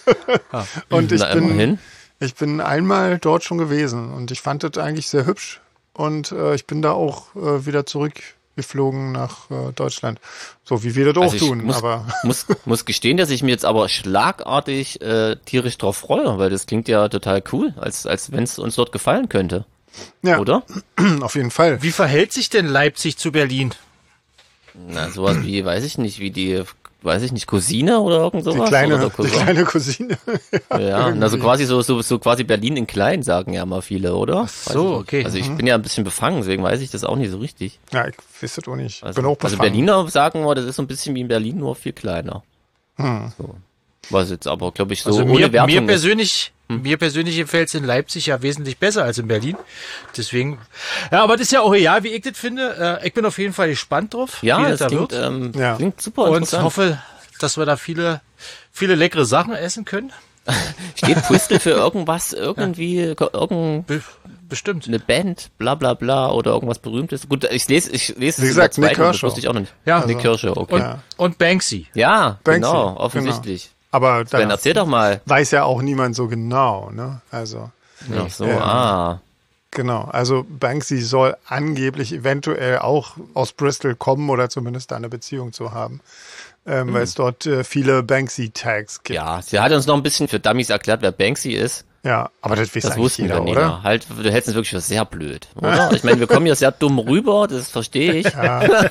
Und ich Na, bin, immerhin. ich bin einmal dort schon gewesen und ich fand das eigentlich sehr hübsch. Und äh, ich bin da auch äh, wieder zurückgeflogen nach äh, Deutschland. So wie wir das auch Also ich tun. muss, Aber muss, muss gestehen, dass ich mir jetzt aber schlagartig äh, tierisch drauf freue, weil das klingt ja total cool, als, als wenn es uns dort gefallen könnte. ja, Oder? auf jeden Fall. Wie verhält sich denn Leipzig zu Berlin? Na, sowas wie, weiß ich nicht, wie die, weiß ich nicht, Cousine oder irgend sowas? Die kleine, oder die Cousin? kleine Cousine. Ja, also quasi so, so, so quasi Berlin in klein, sagen ja mal viele, oder? Ach so, okay. Also ich bin ja ein bisschen befangen, deswegen weiß ich das auch nicht so richtig. Ja, ich weiß das auch nicht. Also, bin auch also befangen. Berliner sagen wir, das ist so ein bisschen wie in Berlin, nur viel kleiner. Hm. So. Was jetzt aber, glaube ich, so Also ohne mir, Wertung mir ist. persönlich, mir persönlich gefällt es in Leipzig ja wesentlich besser als in Berlin. Deswegen, ja, aber das ist ja auch egal, wie ich das finde. Äh, ich bin auf jeden Fall gespannt drauf, Ja, wie das das da klingt, wird. ähm, Ja. klingt super Und interessant. hoffe, dass wir da viele, viele leckere Sachen essen können. Steht Bristol für irgendwas, irgendwie, irgendeine Be bestimmt. Band, bla bla bla oder irgendwas Berühmtes? Gut, ich lese, ich lese Wie es gesagt, in der Nick zweiten, das Kershaw. wusste ich auch noch nicht. Ja. Nick Kershaw, okay. Und, Ja. und Banksy. Ja, Banksy, genau, offensichtlich. Aber Dann da erzähl doch mal. weiß ja auch niemand so genau, ne? Also, Ach so, Ja. ah. genau. Also Banksy soll angeblich eventuell auch aus Bristol kommen oder zumindest da eine Beziehung zu haben. Ähm, weil es dort äh, viele Banksy-Tags gibt. Ja, sie hat uns noch ein bisschen für Dummies erklärt, wer Banksy ist. Ja, aber das weiß Das eigentlich wussten jeder, wir nicht. oder? Halt, du hältst es wirklich für sehr blöd, oder? Ich meine, wir kommen hier sehr dumm rüber, das verstehe ich. Ja,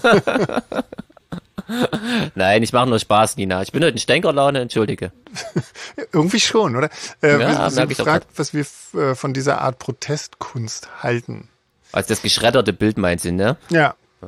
Nein, ich mache nur Spaß, Nina. Ich bin heute in Stänkerlaune, entschuldige. irgendwie schon, oder? Äh, Ja, wir merk sind ich auch gefragt, was wir f- äh, von dieser Art Protestkunst halten. Also das geschredderte Bild meinst du, ne? Ja,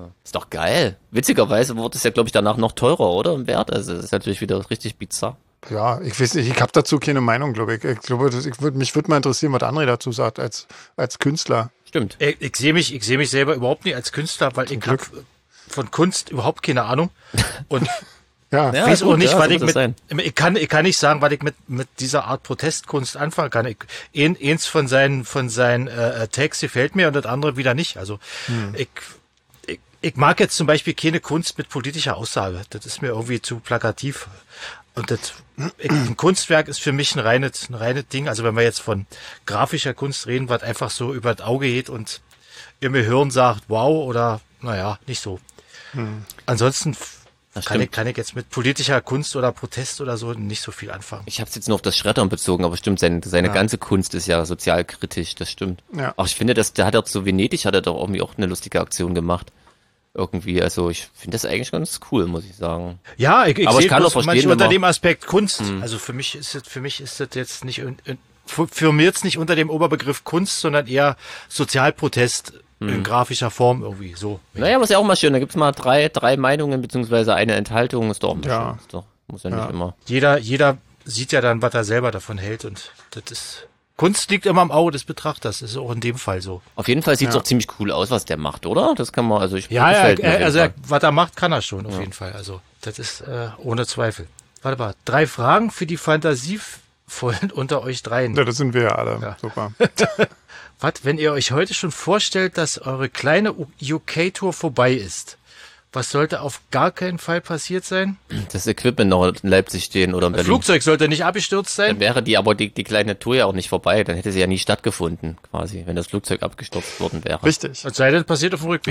Ist doch geil. Witzigerweise wurde es ja, glaube ich, danach noch teurer, oder? Im Wert. Also das ist natürlich wieder richtig bizarr. Ja, ich weiß nicht, ich habe dazu keine Meinung, glaube ich. Ich glaube, das, ich würd, mich würde mal interessieren, was André dazu sagt, als, als Künstler. Stimmt. Ich, ich sehe mich, ich sehe mich selber überhaupt nicht als Künstler, weil Zum ich habe von Kunst überhaupt keine Ahnung. Und ja, ich weiß gut, auch nicht, ja, was ich mit, sein. ich kann, ich kann nicht sagen, was ich mit, mit dieser Art Protestkunst anfangen kann. Ich, ein, eins von seinen, von seinen, äh, Tags gefällt mir und das andere wieder nicht. Also, hm. ich, ich, ich mag jetzt zum Beispiel keine Kunst mit politischer Aussage. Das ist mir irgendwie zu plakativ. Und das, ein Kunstwerk ist für mich ein reines, ein reines Ding. Also wenn wir jetzt von grafischer Kunst reden, was einfach so über das Auge geht und im Gehirn sagt, wow, oder, naja, nicht so. Hm. Ansonsten kann ich, kann ich jetzt mit politischer Kunst oder Protest oder so nicht so viel anfangen. Ich habe es jetzt nur auf das Schreddern bezogen, aber stimmt, seine, seine ja. ganze Kunst ist ja sozialkritisch, das stimmt. Ja. Ach, ich finde, dass der hat er zu Venedig, hat er doch irgendwie auch eine lustige Aktion gemacht. Irgendwie, also ich finde das eigentlich ganz cool, muss ich sagen. Ja, ich, ich aber sehe ich kann auch verstehen, unter dem Aspekt Kunst. Hm. Also für mich ist das, für mich ist das jetzt nicht, für mich jetzt nicht unter dem Oberbegriff Kunst, sondern eher Sozialprotest hm. in grafischer Form irgendwie so. Naja, aber ist ja auch mal schön. Da gibt's mal drei, drei Meinungen beziehungsweise eine Enthaltung. Ist doch mal ja. schön. Ist doch, muss ja, ja nicht immer. Jeder, jeder sieht ja dann, was er selber davon hält und das ist. Kunst liegt immer im Auge des Betrachters, das ist auch in dem Fall so. Auf jeden Fall sieht es ja. doch ziemlich cool aus, was der macht, oder? Das kann man, also ich Ja, ja er, also er, was er macht, kann er schon, auf ja. jeden Fall. Also das ist äh, ohne Zweifel. Warte mal, drei Fragen für die Fantasievollen unter euch dreien. Ja, das sind wir ja alle. Ja. Super. Was, wenn ihr euch heute schon vorstellt, dass eure kleine U K-Tour vorbei ist? Was sollte auf gar keinen Fall passiert sein? Das Equipment noch in Leipzig stehen oder in Berlin. Das Flugzeug sollte nicht abgestürzt sein? Dann wäre die aber die, die kleine Tour ja auch nicht vorbei. Dann hätte sie ja nie stattgefunden, quasi, wenn das Flugzeug abgestürzt worden wäre. Richtig. Es sei denn, passiert auf dem Rückweg.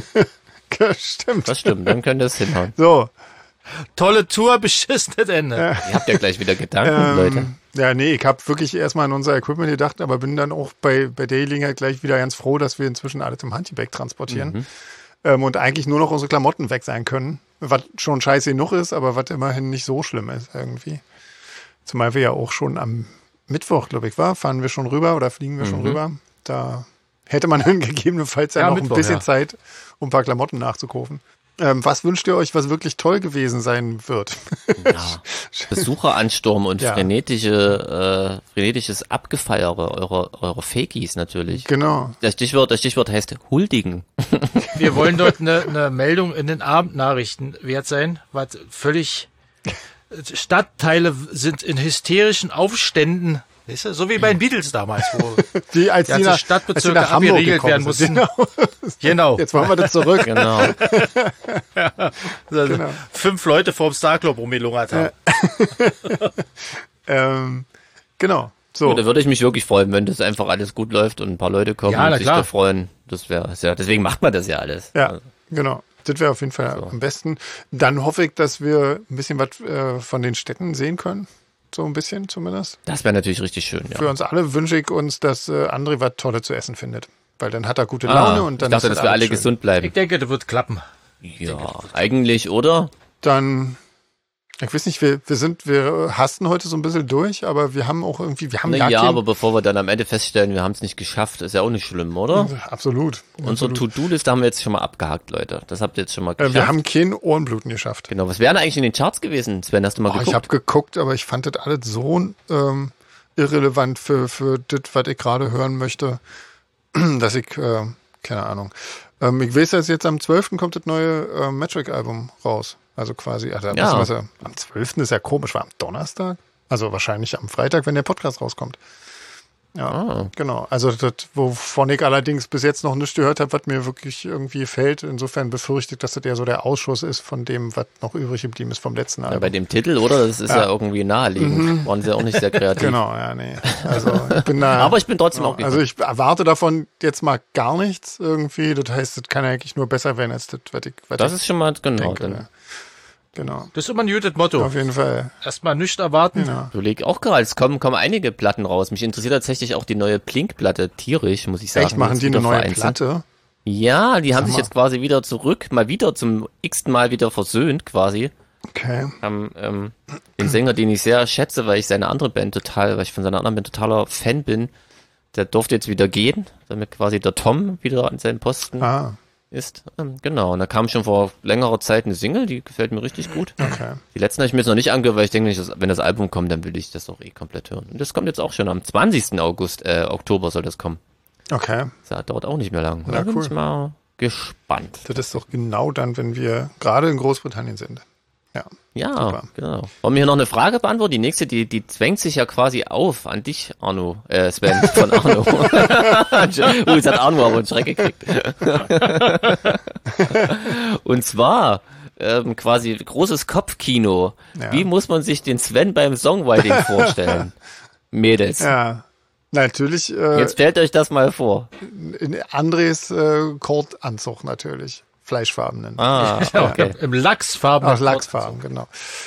Stimmt. Das stimmt, dann könnte es hinhauen. So. Tolle Tour, beschissenes Ende. Ja. Ihr habt ja gleich wieder Gedanken, ähm, Leute. Ja, nee, ich habe wirklich erstmal an unser Equipment gedacht, aber bin dann auch bei, bei der Gelegenheit gleich wieder ganz froh, dass wir inzwischen alles im Handgepäck transportieren. Mhm. Ähm, und eigentlich nur noch unsere Klamotten weg sein können, was schon scheiße genug ist, aber was immerhin nicht so schlimm ist irgendwie. Zumal wir ja auch schon am Mittwoch, glaube ich, war, fahren wir schon rüber oder fliegen wir mhm. schon rüber. Da hätte man dann gegebenenfalls ja, ja noch Mittwoch, ein bisschen ja. Zeit, um ein paar Klamotten nachzukaufen. Ähm, was wünscht ihr euch, was wirklich toll gewesen sein wird? Ja, Besucheransturm und ja. frenetische, äh, frenetisches Abgefeiere eurer, eurer Fakies natürlich. Genau. Das Stichwort, das Stichwort heißt huldigen. Wir wollen dort eine, eine Meldung in den Abendnachrichten wert sein, was völlig Stadtteile sind in hysterischen Aufständen. Weißt du, so wie bei den Beatles damals, wo die als die nach, Stadtbezirke abgeriegelt werden mussten. Genau. genau. Jetzt machen wir das zurück. Genau. ja. also genau. Fünf Leute vorm Star Club rumgelungert haben. ähm, genau. So. Ja, da würde ich mich wirklich freuen, wenn das einfach alles gut läuft und ein paar Leute kommen ja, und sich klar. da freuen. Das wäre ja, deswegen macht man das ja alles. Ja, also. genau. Das wäre auf jeden Fall so. Am besten. Dann hoffe ich, dass wir ein bisschen was äh, von den Städten sehen können. So ein bisschen zumindest. Das wäre natürlich richtig schön, ja. Für uns alle wünsche ich uns, dass äh, André was Tolles zu essen findet. Weil dann hat er gute Laune ah, und dann ich dachte, ist dass wir alle schön. gesund bleiben. Ich denke, das wird klappen. Ja, denke, eigentlich, oder? Dann, ich weiß nicht, wir, wir sind, wir hasten heute so ein bisschen durch, aber wir haben auch irgendwie, wir haben Na, ja, aber bevor wir dann am Ende feststellen, wir haben es nicht geschafft, ist ja auch nicht schlimm, oder? Absolut. Unsere To-Do-Liste haben wir jetzt schon mal abgehakt, Leute. Das habt ihr jetzt schon mal geschafft. Äh, wir haben kein Ohrenbluten geschafft. Genau, was wären eigentlich in den Charts gewesen? Sven, hast du mal oh, geguckt? Ich habe geguckt, aber ich fand das alles so ähm, irrelevant für, für das, was ich gerade hören möchte, dass ich, äh, keine Ahnung. Ähm, ich weiß, dass jetzt am zwölften kommt das neue äh, Metric-Album raus. Also quasi, also ja. was, am zwölften ist ja komisch, war am Donnerstag? Also wahrscheinlich am Freitag, wenn der Podcast rauskommt. Ja, ah. genau. Also das, wovon ich allerdings bis jetzt noch nichts gehört habe, was mir wirklich irgendwie fällt. Insofern befürchte ich, dass das ja so der Ausschuss ist von dem, was noch übrig geblieben ist vom letzten Album. Ja, bei dem Titel, oder? Das ist ja, ja irgendwie naheliegend. Mhm. Waren sie auch nicht sehr kreativ. Genau, ja, nee. Also ich bin da. Aber ich bin trotzdem ja, auch gespannt. Also ich erwarte davon jetzt mal gar nichts irgendwie. Das heißt, das kann ja eigentlich nur besser werden als das, was ich was Das ich ist schon mal, genau. denke, Dann. ja. Genau. Das ist immer ein gutes Motto. Auf jeden Fall. Erstmal nichts erwarten. Genau. So leg auch gerade, es kommen, kommen einige Platten raus. Mich interessiert tatsächlich auch die neue Blink-Platte tierisch, muss ich sagen. Echt, machen die eine neue Platte? Ja, die haben sich jetzt quasi wieder zurück, mal wieder zum x-ten Mal wieder versöhnt quasi. Okay. Haben ähm, den Sänger, den ich sehr schätze, weil ich seine andere Band total, weil ich von seiner anderen Band totaler Fan bin, der durfte jetzt wieder gehen, damit quasi der Tom wieder an seinen Posten ah. ist. Ähm, genau, und da kam schon vor längerer Zeit eine Single, die gefällt mir richtig gut. Okay. Die letzten habe ich mir jetzt noch nicht angehört, weil ich denke, wenn das Album kommt, dann will ich das auch eh komplett hören. Und das kommt jetzt auch schon am zwanzigsten August, äh, Oktober soll das kommen. Okay. Das dauert auch nicht mehr lang. Na, da bin cool. ich mal gespannt. Das ist doch genau dann, wenn wir gerade in Großbritannien sind. Ja, ja super. Genau. Wollen wir hier noch eine Frage beantworten? Die nächste, die, die zwängt sich ja quasi auf an dich, Arno, äh, Sven, von Arno. uh, jetzt hat Arno aber einen Schreck gekriegt. Und zwar, ähm, quasi großes Kopfkino. Ja. Wie muss man sich den Sven beim Songwriting vorstellen? Mädels. Ja, natürlich. Äh, Jetzt stellt euch das mal vor. In Andres äh, Kordanzug natürlich. Fleischfarbenen. Ah, okay. Im Lachsfarben. Ach, Lachsfarben, genau.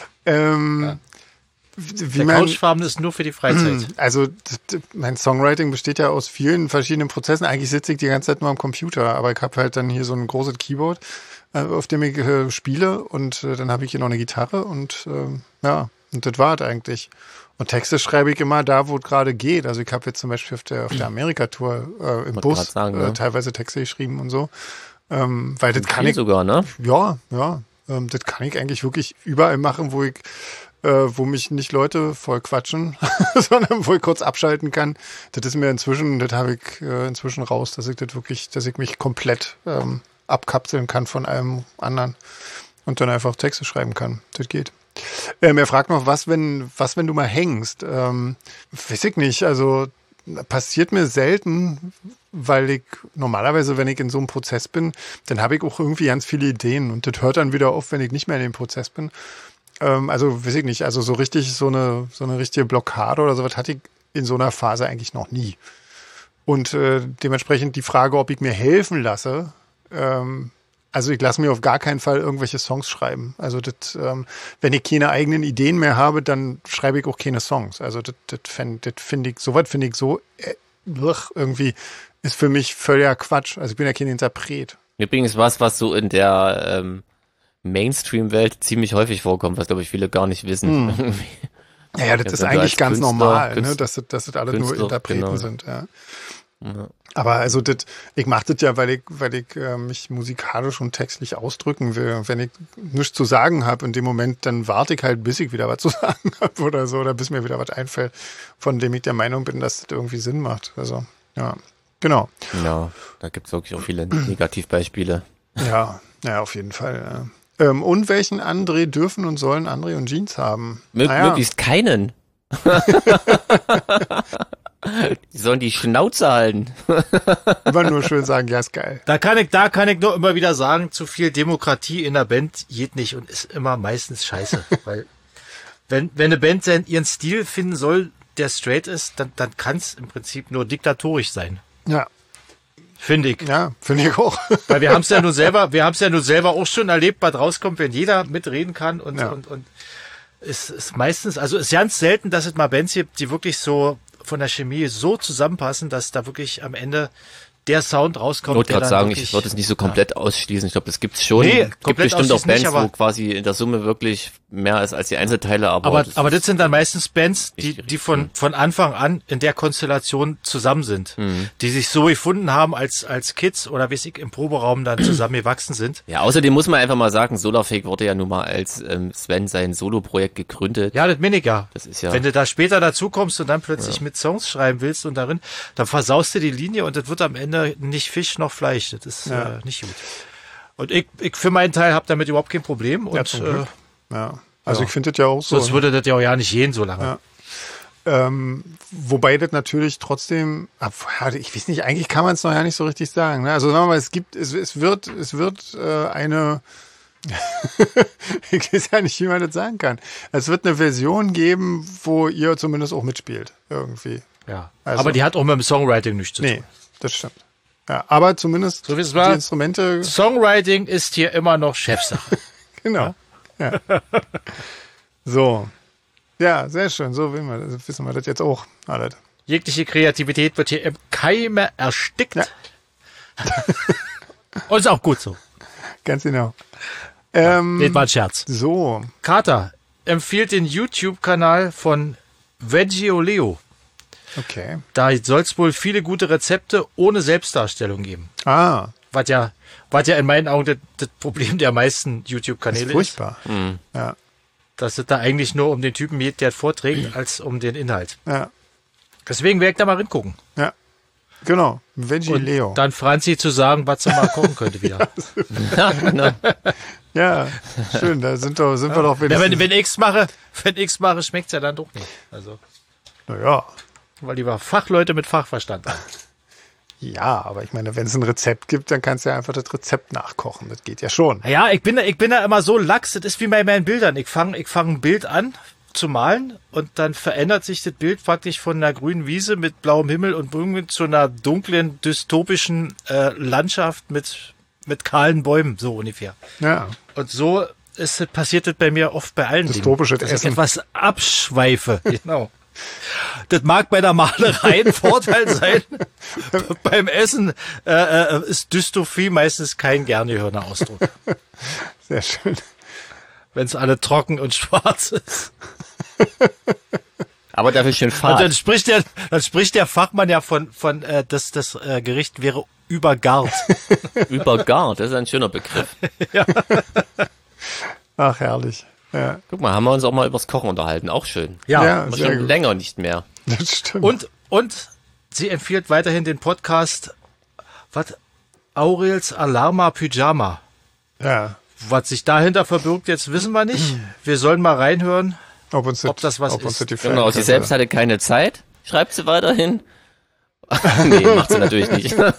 Ähm, ja. wie Der mein, Couchfarben ist nur für die Freizeit. Also mein Songwriting besteht ja aus vielen verschiedenen Prozessen. Eigentlich sitze ich die ganze Zeit nur am Computer, aber ich habe halt dann hier so ein großes Keyboard, äh, auf dem ich äh, spiele und äh, dann habe ich hier noch eine Gitarre und äh, ja, und das war es eigentlich. Und Texte schreibe ich immer da, wo es gerade geht. Also ich habe jetzt zum Beispiel auf der, auf der Amerika-Tour äh, im Bus sagen, äh, ne? teilweise Texte geschrieben und so. Ähm, weil das kann ich sogar, ne? Ja, ja. Ähm, das kann ich eigentlich wirklich überall machen, wo ich, äh, wo mich nicht Leute voll quatschen, sondern wo ich kurz abschalten kann. Das ist mir inzwischen, das habe ich äh, inzwischen raus, dass ich das wirklich, dass ich mich komplett ähm, abkapseln kann von allem anderen und dann einfach Texte schreiben kann. Das geht. Ähm, er fragt noch, was, wenn, was, wenn du mal hängst? Ähm, weiß ich nicht. Also passiert mir selten, weil ich normalerweise, wenn ich in so einem Prozess bin, dann habe ich auch irgendwie ganz viele Ideen und das hört dann wieder auf, wenn ich nicht mehr in dem Prozess bin. Ähm, also weiß ich nicht, also so richtig so eine so eine richtige Blockade oder sowas hatte ich in so einer Phase eigentlich noch nie. Und äh, dementsprechend die Frage, ob ich mir helfen lasse, ähm, also ich lasse mir auf gar keinen Fall irgendwelche Songs schreiben. Also das, ähm, wenn ich keine eigenen Ideen mehr habe, dann schreibe ich auch keine Songs. Also das, das finde find ich, sowas finde ich so äh, irgendwie ist für mich völliger Quatsch. Also ich bin ja kein Interpret. Übrigens was, was so in der ähm, Mainstream-Welt ziemlich häufig vorkommt, was glaube ich viele gar nicht wissen. Hm. Ja, ja, das ja, ist eigentlich ganz Künstler, normal, Künstler, ne? dass, dass das alles Künstler, nur Interpreten genau. sind. Ja. Ja. Aber also das, ich mache das ja, weil ich, weil ich äh, mich musikalisch und textlich ausdrücken will. Wenn ich nichts zu sagen habe in dem Moment, dann warte ich halt, bis ich wieder was zu sagen habe oder so, oder bis mir wieder was einfällt, von dem ich der Meinung bin, dass das irgendwie Sinn macht. Also, ja, genau. Ja, da gibt es wirklich auch viele Negativbeispiele. Ja, ja, auf jeden Fall. Ja. Ähm, und welchen André dürfen und sollen André und Jeans haben? Mö- naja. Möglichst keinen. Die sollen die Schnauze halten. Immer nur schön sagen, ja, ist geil. Da kann ich, da kann ich nur immer wieder sagen, zu viel Demokratie in der Band geht nicht und ist immer meistens scheiße. Weil, wenn, wenn eine Band seinen, ihren Stil finden soll, der straight ist, dann, dann kann es im Prinzip nur diktatorisch sein. Ja. Finde ich. Ja, finde ich auch. Weil wir haben es ja nur selber, wir haben es ja nur selber auch schon erlebt, was rauskommt, wenn jeder mitreden kann und, ja. und, und es ist meistens, also es ist ganz selten, dass es mal Bands gibt, die wirklich so von der Chemie so zusammenpassen, dass da wirklich am Ende der Sound rauskommt. Ich wollte gerade sagen, wirklich, ich würde es nicht so komplett ja. ausschließen. Ich glaube, das gibt's schon. Nee, gibt bestimmt auch Bands, nicht, wo quasi in der Summe wirklich mehr ist als die Einzelteile. Aber aber das, aber das sind dann meistens Bands, die die von von Anfang an in der Konstellation zusammen sind, mhm. die sich so gefunden haben als als Kids oder wie ich im Proberaum dann zusammen gewachsen sind. Ja, außerdem muss man einfach mal sagen, Solarfake wurde ja nun mal als ähm, Sven sein Solo-Projekt gegründet. Ja, das bin ich ja. Das ist ja. Wenn du da später dazu kommst und dann plötzlich ja. mit Songs schreiben willst und darin, dann versaust du die Linie und das wird am Ende nicht Fisch noch Fleisch. Das ist ja. äh, nicht gut. Und ich, ich für meinen Teil habe damit überhaupt kein Problem. Und, ja, zum Glück. Äh, ja. Also ja. ich finde das ja auch so. Sonst würde das ja auch ja nicht gehen so lange. Ja. Ähm, wobei das natürlich trotzdem, ich weiß nicht, eigentlich kann man es noch ja nicht so richtig sagen. Ne? Also sagen wir mal, es gibt, es, es wird, es wird äh, eine, ich weiß ja nicht, wie man das sagen kann. Es wird eine Version geben, wo ihr zumindest auch mitspielt, irgendwie. Ja. Also, aber die hat auch mit dem Songwriting nichts zu tun. Nee, das stimmt. Ja, aber zumindest so wie es war, die Instrumente. Songwriting ist hier immer noch Chefsache. Genau. Ja. Ja. So. Ja, sehr schön. So will man, wissen wir das jetzt auch alles. Jegliche Kreativität wird hier im Keime erstickt. Ja. Und ist auch gut so. Ganz genau. Ähm, das war ein Scherz. So. Kater empfiehlt den YouTube-Kanal von Veggioleo. Okay. Da soll es wohl viele gute Rezepte ohne Selbstdarstellung geben. Ah. Was ja, was ja in meinen Augen das, das Problem der meisten YouTube-Kanäle ist. Furchtbar. Mhm. Ja. Dass es da eigentlich nur um den Typen geht, der vorträgt, als um den Inhalt. Ja. Deswegen werde ich da mal hingucken. Ja. Genau. Veggie Und Leo. dann Franzi zu sagen, was sie mal kochen könnte wieder. Ja, genau. Ja, schön. Da sind, doch, sind ja. wir doch wenigstens. Ja, wenn, wenn ich's mache, wenn ich's mache, schmeckt's ja dann doch nicht. Also. Naja. Weil die Fachleute mit Fachverstand haben. Ja, aber ich meine, wenn es ein Rezept gibt, dann kannst du ja einfach das Rezept nachkochen. Das geht ja schon. Ja, ich bin, ich bin da immer so lax. Das ist wie bei meinen Bildern. Ich fange ich fang ein Bild an zu malen und dann verändert sich das Bild praktisch von einer grünen Wiese mit blauem Himmel und irgendwie zu einer dunklen, dystopischen äh, Landschaft mit, mit kahlen Bäumen, so ungefähr. Ja. Und so ist, passiert das bei mir oft bei allen Dystopisches Dingen, dass Essen. ich etwas abschweife. Genau. Das mag bei der Malerei ein Vorteil sein. Beim Essen äh, äh, ist Dystopie meistens kein gern gehörter Ausdruck. Sehr schön. Wenn es alle trocken und schwarz ist. Aber dafür schön fad. Und dann spricht der, dann spricht der Fachmann ja von, von äh, dass das äh, Gericht wäre übergart. Übergart, das ist ein schöner Begriff. Ja. Ach, herrlich. Ja. Guck mal, haben wir uns auch mal übers Kochen unterhalten. Auch schön. Ja, Ja, Aber sehr schon gut. länger nicht mehr. Das stimmt. Und, und sie empfiehlt weiterhin den Podcast, was? Aurels Alarma Pyjama. ja. Was sich dahinter verbirgt, jetzt wissen wir nicht. Wir sollen mal reinhören. Ob, uns Ob das was ob uns ist. das gefällt. Genau, sie selbst hatte keine Zeit, schreibt sie weiterhin. Nee, macht sie natürlich nicht. Wir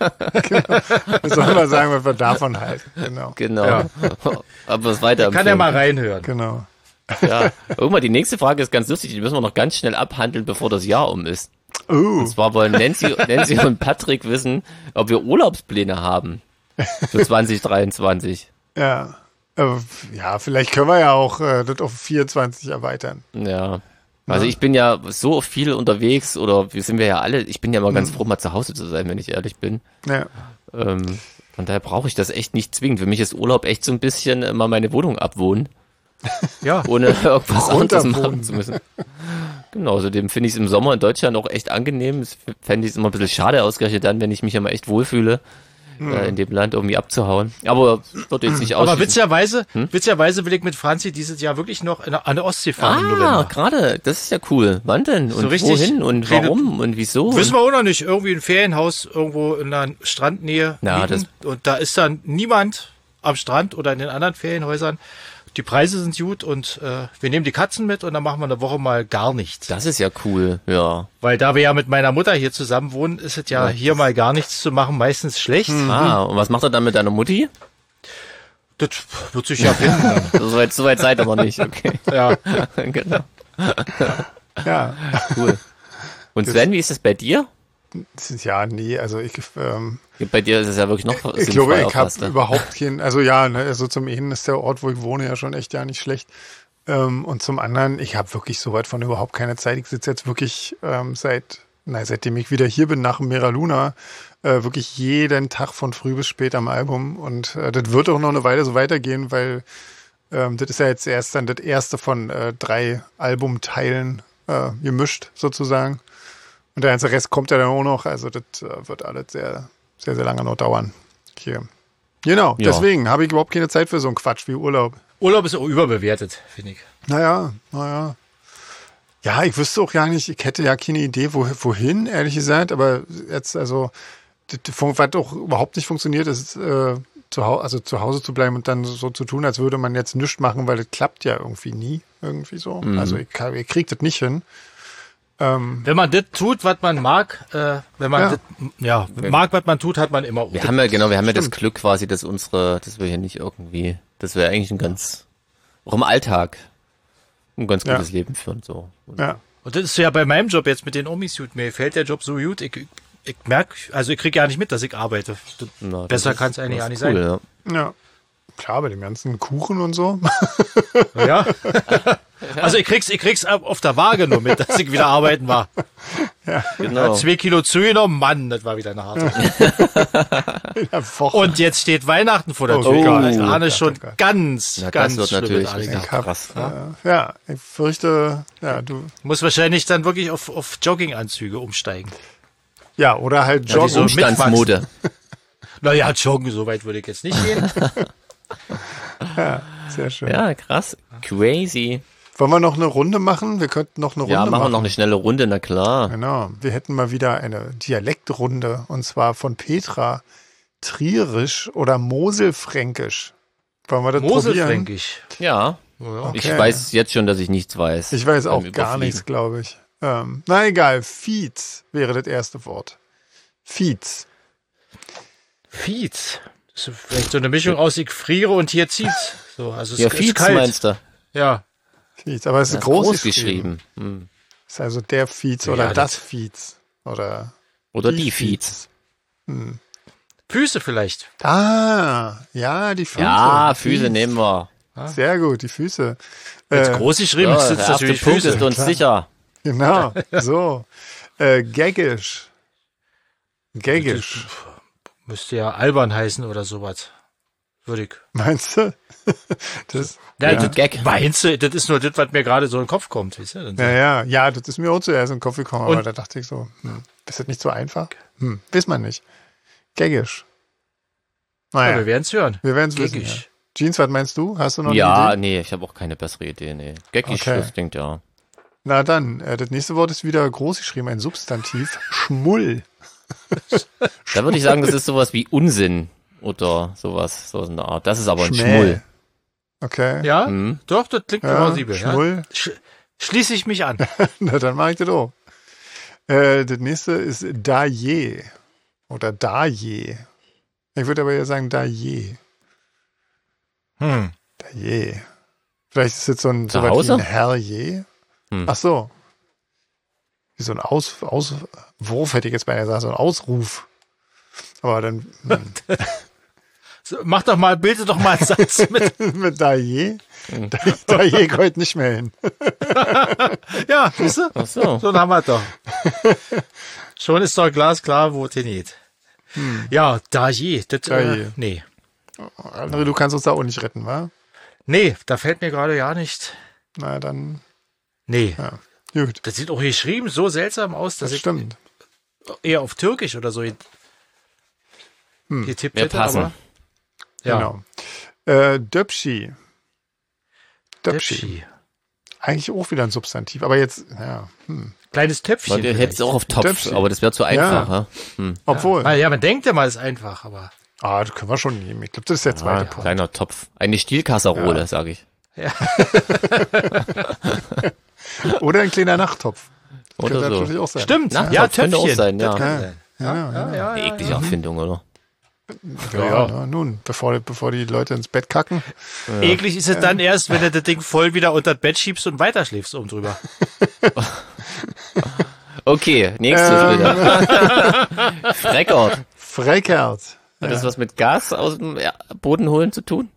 sollen mal sagen, was wir davon halten. Genau. Genau. Ja. Aber es weiter Kann ja mal reinhören. Genau. Ja. Irgendwann, die nächste Frage ist ganz lustig, die müssen wir noch ganz schnell abhandeln, bevor das Jahr um ist. Uh. Und zwar wollen Nancy, Nancy und Patrick wissen, ob wir Urlaubspläne haben für zwanzig dreiundzwanzig. Ja. Aber, ja, vielleicht können wir ja auch äh, das auf vierundzwanzig erweitern. Ja. Also ich bin ja so viel unterwegs, oder wir sind wir ja alle, ich bin ja immer ganz froh, mal zu Hause zu sein, wenn ich ehrlich bin. Ja. Ähm, von daher brauche ich das echt nicht zwingend. Für mich ist Urlaub echt so ein bisschen äh, mal meine Wohnung abwohnen, Ja. ohne irgendwas anderes Runterwohnen. machen zu müssen. Genau, außerdem finde ich es im Sommer in Deutschland auch echt angenehm. Es fände ich es immer ein bisschen schade, ausgerechnet dann, wenn ich mich immer echt wohlfühle, äh, in dem Land irgendwie abzuhauen. Aber wird jetzt nicht Aber ausschließen. witzigerweise, Hm? witzigerweise will ich mit Franzi dieses Jahr wirklich noch in, an der Ostsee fahren im Ah, November. gerade, das ist ja cool. Wann denn? Und richtig wohin? Und kleine- warum? Und wieso? Wissen wir auch noch nicht. Irgendwie ein Ferienhaus irgendwo in der Strandnähe. Ja, mieten. Und da ist dann niemand am Strand oder in den anderen Ferienhäusern. Die Preise sind gut und äh, wir nehmen die Katzen mit und dann machen wir eine Woche mal gar nichts. Das ist ja cool, ja. Weil da wir ja mit meiner Mutter hier zusammen wohnen, ist es ja, hier mal gar nichts zu machen, meistens schlecht. Ah, und was macht er dann mit deiner Mutti? Das wird sich ja finden. dann. So weit, so weit seid ihr noch nicht, okay. Ja. Genau, Ja. cool. Und Sven, wie ist das bei dir? Das ist, ja, nee, also ich, ähm, Bei dir ist es ja wirklich noch ich sinnfrei glaube, ich auf habe Raster. überhaupt keinen, also ja, ne, also zum einen ist der Ort, wo ich wohne, ja schon echt ja nicht schlecht. Ähm, und zum anderen, ich habe wirklich so weit von überhaupt keine Zeit. Ich sitze jetzt wirklich ähm, seit, nein, seitdem ich wieder hier bin nach Mera Luna, äh, wirklich jeden Tag von früh bis spät am Album. Und äh, das wird auch noch eine Weile so weitergehen, weil ähm, das ist ja jetzt erst dann das erste von äh, drei Albumteilen äh, gemischt sozusagen. Und der ganze Rest kommt ja dann auch noch. Also das äh, wird alles sehr, sehr, sehr lange noch dauern. Hier. Genau, Ja. deswegen habe ich überhaupt keine Zeit für so einen Quatsch wie Urlaub. Urlaub ist auch überbewertet, finde ich. Naja, naja. Ja, ich wüsste auch gar nicht, ich hätte ja keine Idee, wo, wohin, ehrlich gesagt, aber jetzt, also, das, was doch überhaupt nicht funktioniert, ist, äh, zu, Hau- also zu Hause zu bleiben und dann so zu tun, als würde man jetzt nichts machen, weil das klappt ja irgendwie nie, irgendwie so. Mhm. Also, ich, kann- ich krieg das nicht hin. Ähm, Wenn man das tut, was man mag, äh, wenn man Ja. das, ja, mag, was man tut, hat man immer. Wir haben ja, genau, wir haben ja das Stimmt. Glück quasi, dass unsere, dass wir hier nicht irgendwie, dass wir eigentlich ein ganz, auch im Alltag, ein ganz Ja. gutes Leben führen, so. Und ja. Und das ist ja bei meinem Job jetzt mit den Omi-Suit. Mir gefällt der Job so gut. Ich, ich merke, also ich kriege ja nicht mit, dass ich arbeite. Das, na, das besser ist- kann es eigentlich das gar ist nicht cool, sein. Ja. Ja. Klar, bei dem ganzen Kuchen und so. Ja. Also ich krieg's, ich krieg's auf der Waage nur mit, dass ich wieder arbeiten war. Genau. Zwei Kilo zugenommen, Mann, das war wieder eine harte. Ja, Woche. Und jetzt steht Weihnachten vor der Oh Tür. Gott, Ich oh ahne Gott, schon oh Gott. ganz, Na, das ganz wird schlimme natürlich Dinge. richtig ich hab, krass. äh, ja, ich fürchte, ja, du, Muss wahrscheinlich dann wirklich auf, auf Jogginganzüge umsteigen. ja, oder halt Ja, diese joggen. so Umstandsmode. Naja, joggen, so weit würde ich jetzt nicht gehen. Ja, sehr schön. Ja, krass. Crazy. Wollen wir noch eine Runde machen? Wir könnten noch eine Runde ja, machen. Ja, machen wir noch eine schnelle Runde, na klar. Genau. Wir hätten mal wieder eine Dialektrunde und zwar von Petra. Trierisch oder Moselfränkisch. Wollen wir das Moselfränkisch? Ja. Okay. Ich weiß jetzt schon, dass ich nichts weiß. Ich weiß auch gar nichts, glaube ich. Ähm, na egal. Fietz wäre das erste Wort. Fietz. Fietz. Das ist vielleicht so eine Mischung aus ich friere und hier zieht's. So, also es ja, ist Fietz kalt. Meinst du? Ja. Fietz, aber es ist, ist groß, groß geschrieben. geschrieben. Hm. Ist also der Fietz oder ja, das Fietz. Oder, oder die, die Fietz. Hm. Füße vielleicht. Ah, ja, die Füße. Ja, Füße Fietz. Nehmen wir. Sehr gut, die Füße. Jetzt äh, groß geschrieben so, ist der natürlich erste Punkt Füße. ist uns Klar. sicher. Genau, so. Äh, Gaggisch. Gaggisch. Müsste ja albern heißen oder sowas. Würde ich. Meinst du? Das, ja, ja. Das, meinst du, das ist nur das, was mir gerade so in den Kopf kommt. Weißt du? Ja, ja, ja, das ist mir auch zuerst in den Kopf gekommen, aber Und? da dachte ich so, hm, ist das nicht so einfach? Hm, weiß man nicht. Gaggisch. Naja. Ja, wir werden es hören. Wir werden es wissen. Ja. Jeans, was meinst du? Hast du noch ja, eine Idee? Ja, nee, ich habe auch keine bessere Idee. Nee. Gaggisch, okay. das klingt ja. Na dann, äh, das nächste Wort ist wieder groß geschrieben, ein Substantiv. Schmull. Da würde ich sagen, das ist sowas wie Unsinn oder sowas, so in der Art. Das ist aber ein Schmäh. Schmull. Okay. Ja, mhm. Doch, das klingt ja, plausibel. Schmull. Ja. Sch- schließe ich mich an. Na, dann mache ich das auch. Äh, das nächste ist Daje. Oder Daje. Ich würde aber ja sagen Daje. Hm. Daje. Vielleicht ist jetzt so ein, Zu so Hause? ein Herrje. Hm. Ach so. Wie so ein Aus, Auswurf hätte ich jetzt beinahe gesagt, so ein Ausruf. Aber dann. Hm. So, mach doch mal, bilde doch mal einen Satz mit. mit Daje. Hm. Daje geht nicht mehr hin. Ja, siehst du? Ach so. So haben wir doch. Schon ist doch glasklar, wo es hingeht. Hm. Ja, Daje. Das, Daje. Äh, nee. André, du kannst uns da auch nicht retten, wa? Nee, da fällt mir gerade ja nicht. Na, dann. Nee. Ja, gut. Das sieht auch geschrieben so seltsam aus, dass das ich stimmt. eher auf Türkisch oder so hm. getippt Wir hätte. passen. Aber, ja. Genau. Äh, Döpschi. Döpschi. Döpschi. Eigentlich auch wieder ein Substantiv, aber jetzt, ja. Hm. Kleines Töpfchen. Weil ihr hättet es auch auf Topf, Döpschi. aber das wäre zu einfach. Ja. Hm. Obwohl. Ja. ja, man denkt ja mal, es ist einfach, aber. Ah, das können wir schon nehmen. Ich glaube, das ist der zweite ah, Punkt. Kleiner Topf. Eine Stielkasserole, ja. sage ich. Ja. Oder ein kleiner Nachttopf. Oder könnte so. natürlich auch sein. Stimmt, Nachttopf ja, könnte auch Töpfchen. sein, ja. Ja, sein. ja, ja, ja, ja. Eine eklige Erfindung, oder? Ja, ja. ja, nun, bevor, bevor die Leute ins Bett kacken. Ja. Eklig ist es dann erst, wenn du das Ding voll wieder unter das Bett schiebst und weiterschläfst oben drüber. Okay, nächstes ähm. bitte. Freckert. Freckert. Hat das was mit Gas aus dem Boden holen zu tun?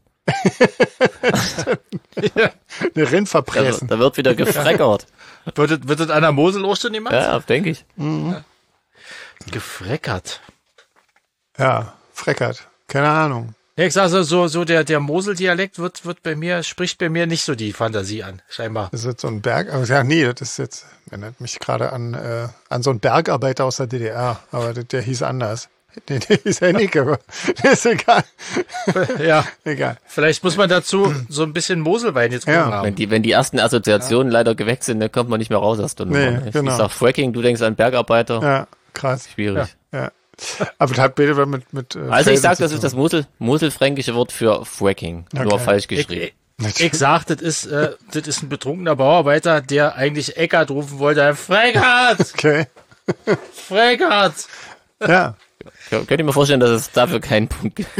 ja. Eine Rindverpressen. Da, da wird wieder gefreckert. Wird das, wird das an der Mosel auch schon jemand? Ja, denke ich. Mhm. Gefreckert. Ja, freckert. Keine Ahnung. Ja, ich sag so, so, so der, der Mosel-Dialekt wird, wird bei mir, spricht bei mir nicht so die Fantasie an, scheinbar. Das ist jetzt so ein Berg, aber ja, nee, das ist jetzt, erinnert mich gerade an, äh, an so einen Bergarbeiter aus der D D R, aber der, der hieß anders. Nee, der hieß Hennig, aber ist egal. Ja, egal. Vielleicht muss man dazu so ein bisschen Moselwein jetzt ja. haben. Wenn die, wenn die ersten Assoziationen ja. leider geweckt sind, dann kommt man nicht mehr raus aus der Nummer. Nee, genau. Ich sag Fracking, du denkst an Bergarbeiter. Ja, krass. Schwierig. Ja. ja. Aber das hat beide mit, mit, äh, also ich sag, das ist das Mosel, Moselfränkische Wort für Fracking. Okay. Nur falsch geschrieben. Ich, ich sag, das ist, äh, das ist ein betrunkener Bauarbeiter, der eigentlich Eckart rufen wollte. Freckert! Okay. Freckert! Ja. Könnt ihr mir vorstellen, dass es dafür keinen Punkt gibt?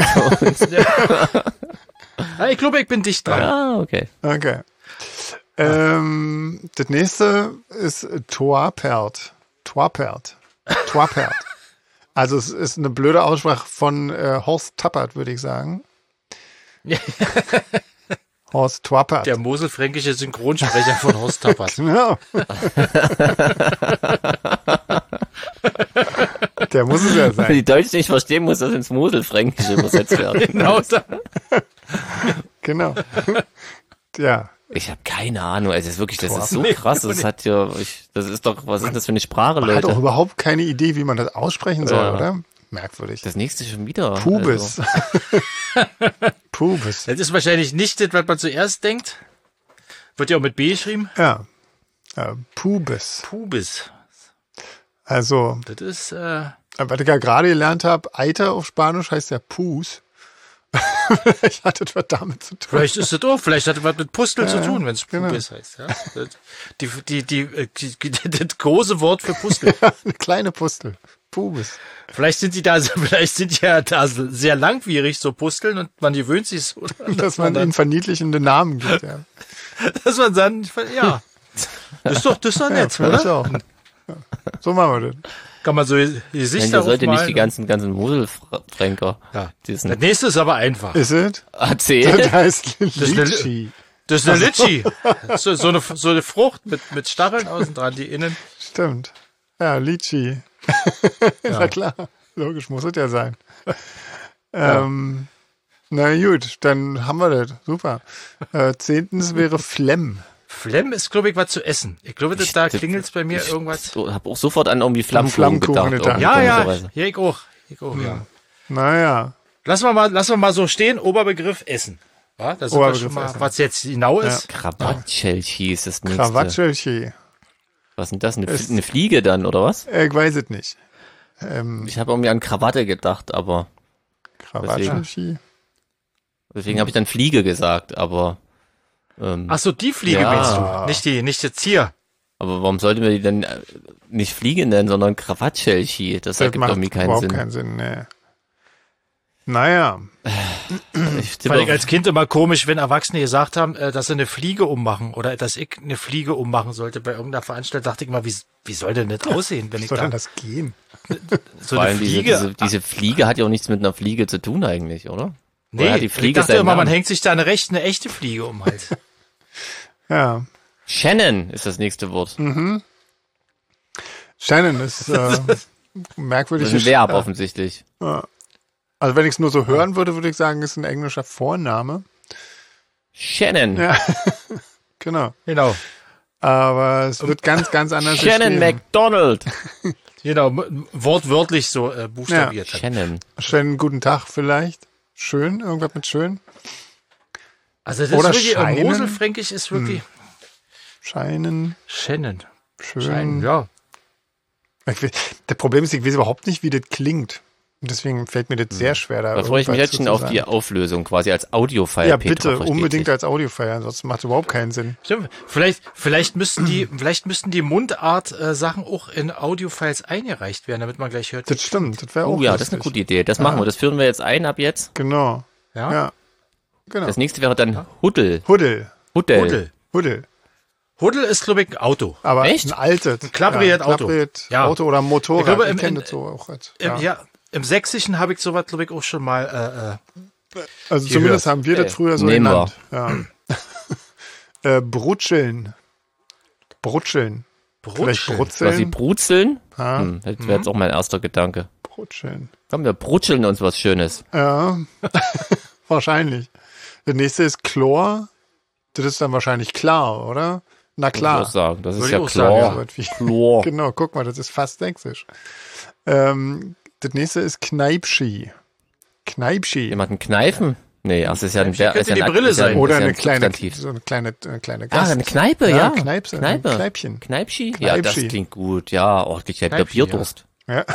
Ja, ich glaube, ich bin dicht dran. Ah, okay. Okay. Ähm, das nächste ist Toapert. Toapert. Toapert. Also es ist eine blöde Aussprache von äh, Horst Tappert, würde ich sagen. Horst Tappert. Der moselfränkische Synchronsprecher von Horst Tappert. Genau. Der muss es ja sein. Wenn die Deutschen nicht verstehen, muss das ins Moselfränkische übersetzt werden. Genau. Genau. Ja. Ich habe keine Ahnung. Es ist wirklich, das ist so krass. Das hat ja, ich, das ist doch, was ist das für eine Sprache, Man Leute? hat auch überhaupt keine Idee, wie man das aussprechen soll, ja. oder? merkwürdig. Das nächste schon wieder. Pubis. Also. Pubis. Das ist wahrscheinlich nicht das, was man zuerst denkt. Wird ja auch mit B geschrieben. Ja. ja Pubis. Pubis. Also. Das ist, äh. Was ich ja gerade gelernt habe, Eiter auf Spanisch heißt ja Pus. Vielleicht hat das was damit zu tun. Vielleicht ist das auch, vielleicht hat das was mit Pustel ja, zu tun, wenn es genau. Pubis heißt. Ja? Die, die, die, die, die, das große Wort für Pustel. Ja, eine kleine Pustel. Pubis. Vielleicht sind die da, vielleicht sind die ja da sehr langwierig, so Pusteln, und man gewöhnt sich so. Dass, dass man, man ihnen verniedlichende Namen gibt, ja. Dass man dann, ja. Das ist doch, das ist doch nett, ja, oder? Auch. Ja. So machen wir das. Kann man so die Gesichter aufmalen. Sollte nicht die ganzen, ganzen Muselfränker. Ja. Das nächste ist aber einfach. Ist es? Erzähl. Das heißt Litchi. Das ist eine Litchi. So, so, eine, so eine Frucht mit, mit Stacheln außen dran, die innen. Stimmt. Ja, Litchi. Ja. Na klar. Logisch, muss es ja sein. Ja. Ähm, na gut, dann haben wir das. Super. Äh, zehntens wäre Flemm. Flemm ist, glaube ich, was zu essen. Ich glaube, dass da klingelt es bei mir ich, irgendwas. Ich habe auch sofort an irgendwie Flammkuchen gedacht. gedacht. Ja, ja, hier ich auch. Ich auch, ja. Naja. Lassen wir mal, lassen wir mal so stehen, Oberbegriff Essen. Ja, das ist schon mal, was jetzt genau ist. Ja. Krawatschelchi ist das nächste. Krawatschelchi. Was ist denn das? Eine, ist, eine Fliege dann, oder was? Ich weiß es nicht. Ähm, ich habe irgendwie an Krawatte gedacht, aber Krawatschelchi. Deswegen, deswegen habe ich dann Fliege gesagt, aber ähm, ach so, die Fliege ja. meinst du? Nicht die, nicht jetzt hier. Aber warum sollten wir die denn nicht Fliege nennen, sondern Krawatschelchi? Das, das ergibt irgendwie keinen überhaupt Sinn. keinen Sinn, nee. Naja. Ich fand ich als Kind immer komisch, wenn Erwachsene gesagt haben, dass sie eine Fliege ummachen oder dass ich eine Fliege ummachen sollte bei irgendeiner Veranstaltung. Dachte ich immer, wie, wie soll denn das aussehen, wenn wie ich soll da... denn das gehen? So eine Fliege. Diese, diese, diese Fliege hat ja auch nichts mit einer Fliege zu tun eigentlich, oder? Nee, oder die Fliege ich dachte immer, man hängt sich da eine, recht, eine echte Fliege um halt. Ja. Shannon ist das nächste Wort. Mhm. Shannon ist äh, merkwürdig. Das ist ein Verb ja. offensichtlich. Ja. Also wenn ich es nur so hören würde, würde ich sagen, ist ein englischer Vorname. Shannon. Ja, genau. Genau. Aber es wird ganz, ganz anders Shannon McDonald. Genau, wortwörtlich so äh, buchstabiert. Ja. Shannon. Shannon, guten Tag vielleicht. Schön, irgendwas mit schön. Also das Oder ist wirklich, Scheinen. Moselfränkisch ist wirklich... Hm. Scheinen. Shannon. Schön. Scheinen, ja. Will, das Problem ist, ich weiß überhaupt nicht, wie das klingt. Und deswegen fällt mir das sehr schwer. Da, da freue ich mich jetzt schon auf die Auflösung, quasi als Audiofile. Ja, bitte, unbedingt als Audiofile, ansonsten macht es überhaupt keinen Sinn. Stimmt. Vielleicht, vielleicht müssten die, vielleicht müssten die Mundart-Sachen äh, auch in Audiofiles eingereicht werden, damit man gleich hört. Das stimmt, das wäre auch Oh ja, lustig. das ist eine gute Idee. Das ja. machen wir, das führen wir jetzt ein ab jetzt. Genau. Ja. ja. Genau. Das nächste wäre dann Huddel. Huddel. Huddel. Huddel. Huddel. Huddel ist, glaube ich, ein Auto. Aber echt? ein altes. Ein klappriges ja, Auto. Ja. Auto oder Motorrad. Ich, glaube, ich im, kenne das so auch. Als, ja. Im, ja, im Sächsischen habe ich sowas, glaube ich, auch schon mal äh, Also zumindest haben wir das früher so Nehmen genannt. Ja. äh, Brutscheln. Brutscheln. Brutscheln. Vielleicht brutzeln. Was, sie brutzeln? Ja. Hm, das wäre jetzt auch mein erster Gedanke. Brutscheln. Komm, wir brutscheln uns was Schönes. Ja, wahrscheinlich. Das nächste ist Chlor. Das ist dann wahrscheinlich klar, oder? Na klar. Ich sagen. Das ist Würde ja Chlor. Chlor. Genau, guck mal, das ist fast sächsisch. Ähm, das nächste ist Kneipschi. Kneipschi. Jemanden kneifen? Nee, ach, das ist ja ein Ver- könnte ist ja die ein, Brille ist ja ein, sein. Oder ist ja eine ein kleine, Substantiv. so eine kleine, eine kleine Ah, Gast. eine Kneipe, ja. ja Kneipse, Kneipe. Ein Kneipchen. Kneipschi? Kneipschi. Ja, das klingt gut. Ja, oh, ich hätte Bierdurst. Ja.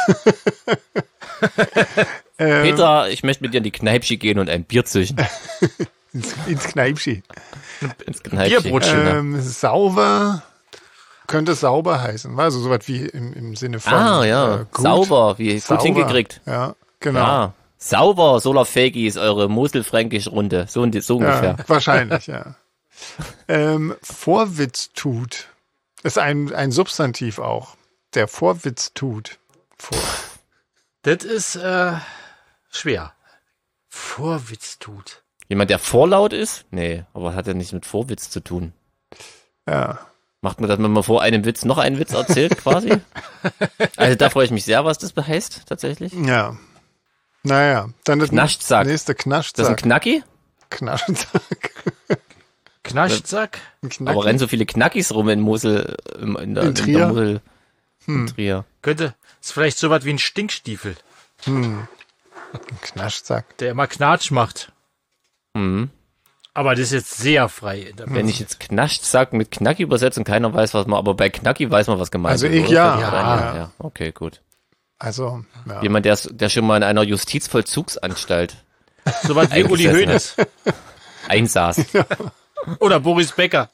Peter, ich möchte mit dir in die Kneipschi gehen und ein Bier zischen. ins, ins Kneipschi. Ins Kneipschi. Bierbrutschen. Ähm, sauber könnte sauber heißen. Also sowas wie im, im Sinne von Ah, ja. Äh, gut. Sauber, wie Sauber. gut hingekriegt. Ja, genau. Ja. Sauber, Solar Fakis, eure Moselfränkisch-Runde. So, so ungefähr. Ja, wahrscheinlich, ja. ähm, Vorwitz tut. Ist ein, ein Substantiv auch. Der Vorwitz tut. Vor. Das ist äh, schwer. Vorwitz tut. Jemand, der vorlaut ist? Nee, aber hat ja nichts mit Vorwitz zu tun. Ja. Macht man das, wenn man vor einem Witz noch einen Witz erzählt, quasi? Also da freue ich mich sehr, was das heißt, tatsächlich. Ja. Naja, dann das Knaschzack. nächste Knaschzack. Das ist ein Knacki? Knaschzack. Knaschzack? Aber rennen so viele Knackis rum in Mosel, in, in, der, in in Trier? der Mosel, hm. in Trier. Könnte, ist vielleicht sowas wie ein Stinkstiefel. Hm. Ein Knaschsack. Der immer Knatsch macht. Mhm. Aber das ist jetzt sehr frei. Wenn ich jetzt Knaschsack mit Knacki übersetze und keiner weiß, was man, aber bei Knacki weiß man, was gemeint also ist. Also ich ja. Ja, ja. ja. Okay, gut. Also, ja. Jemand, der, der schon mal in einer Justizvollzugsanstalt so was wie Uli Hoeneß einsaß. Oder Boris Becker.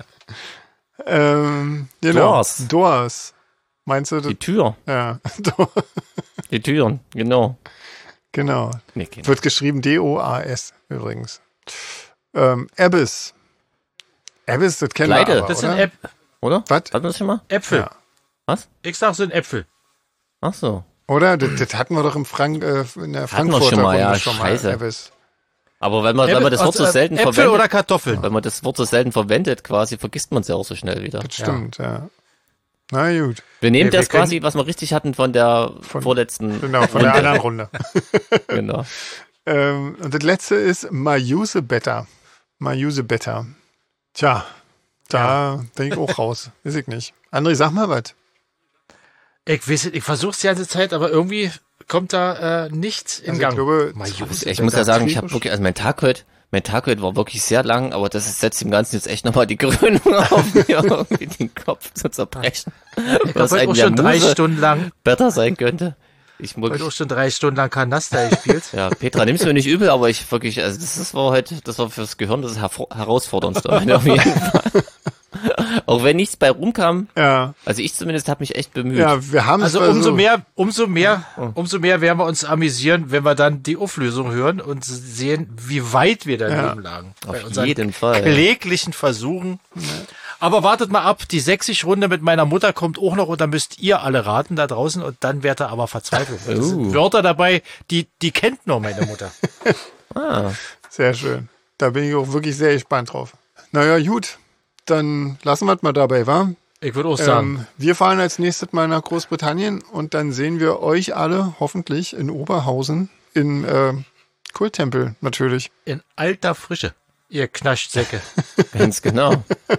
ähm, genau. Doors. Doors. Meinst du? Die Tür. Ja. Die Türen, genau. Genau. Nee, genau. Wird geschrieben D O A S übrigens. Ähm, Abyss. Abyss, das kennen Pleite. wir aber, Das oder? sind Äp Oder? Was? Hatten wir das schon mal? Äpfel. Ja. Was? Ich sag, sind Äpfel. Ach so. Oder? Das, das hatten wir doch im Frank, äh, in der Frankfurter schon mal, Runde ja, schon scheiße. mal. Abyss. Aber wenn man, wenn Äpfel, man das Wort so aus, äh, selten Äpfel verwendet, oder Kartoffeln? wenn man das Wort so selten verwendet, quasi, vergisst man es ja auch so schnell wieder. Das stimmt, ja. ja. Na gut. Wir nehmen Ja, wir das quasi, was wir richtig hatten von der Von- vorletzten. Genau, von der anderen Runde. Genau. ähm, und das letzte ist Mayuse Better. Mayuse Better. Tja, da bin ich auch raus. Weiß ich nicht. André, sag mal was. Ich weiß nicht, ich versuch's die ganze Zeit, aber irgendwie kommt da äh, nichts in Also Gang. ich glaube, Mayuse Ich muss ja Better sagen, ich habe griechisch. wirklich, also mein Tag heute, mein Tag heute war wirklich sehr lang, aber das ist, setzt dem Ganzen jetzt echt nochmal die Krönung auf, mir irgendwie den Kopf zu zerbrechen. Ich habe heute auch schon drei Stunden lang, besser sein könnte. Ich muss, heute auch schon drei Stunden lang Kanaster gespielt. ja, Petra, nimm's mir nicht übel, aber ich wirklich, also das, das war heute, das war fürs Gehirn das hervor, herausforderndste. Auf jeden Fall. Auch wenn nichts bei rumkam, Ja, also ich zumindest habe mich echt bemüht. ja, wir haben Also es umso so, mehr, umso mehr, umso mehr werden wir uns amüsieren, wenn wir dann die Auflösung hören und sehen, wie weit wir daneben lagen. Bei Auf unseren jeden Fall. kläglichen Versuchen. Aber wartet mal ab, die sächsisch-Runde mit meiner Mutter kommt auch noch und dann müsst ihr alle raten da draußen und dann werdet ihr aber verzweifelt. Es Uh. sind Wörter dabei, die, die kennt nur meine Mutter. Ah, Sehr schön. Da bin ich auch wirklich sehr gespannt drauf. Naja, gut. Dann lassen wir es mal dabei, wa? Ich würde auch sagen, Ähm, wir fahren als nächstes mal nach Großbritannien und dann sehen wir euch alle hoffentlich in Oberhausen in äh, Kulttempel natürlich. in alter Frische, ihr Knaschsäcke. ganz genau.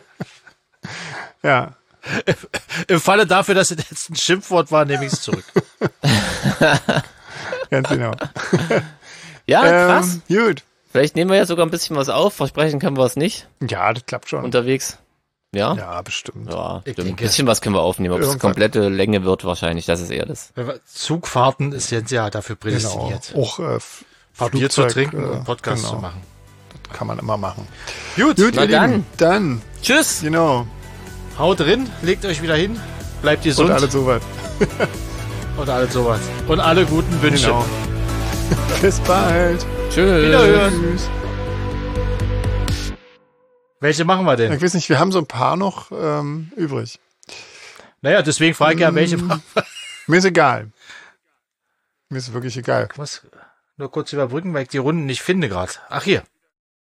Ja, Im Falle dafür, dass es jetzt ein Schimpfwort war, nehme ich es zurück. ganz genau. Ja, krass. Ähm, gut. Vielleicht nehmen wir ja sogar ein bisschen was auf. Versprechen können wir es nicht Ja, das klappt schon. unterwegs. Ja? Ja, bestimmt. Ja, Ich stimmt. Ein denke- bisschen was können wir aufnehmen. Ob es Irgendwann. komplette Länge wird, wahrscheinlich. Das ist eher das. Wenn wir- Zugfahrten ist jetzt ja dafür Genau. prädestiniert. Auch äh, F- Bier zu Flugzeug, trinken äh, und Podcast genau. zu machen. Kann man immer machen. Gut, Gut, Na ihr dann. Lieben, dann, Tschüss! genau. haut drin, legt euch wieder hin, bleibt Und gesund alles soweit. und alles sowas. Und alle guten Wünsche. Genau. Bis bald. Tschüss! Wiederhören. Tschüss. Welche machen wir denn? Ich weiß nicht, wir haben so ein paar noch ähm, übrig. Naja, deswegen frage ich ja, welche machen wir. Mir ist egal. Mir ist wirklich egal. Ich muss nur kurz überbrücken, weil ich die Runden nicht finde gerade. Ach hier.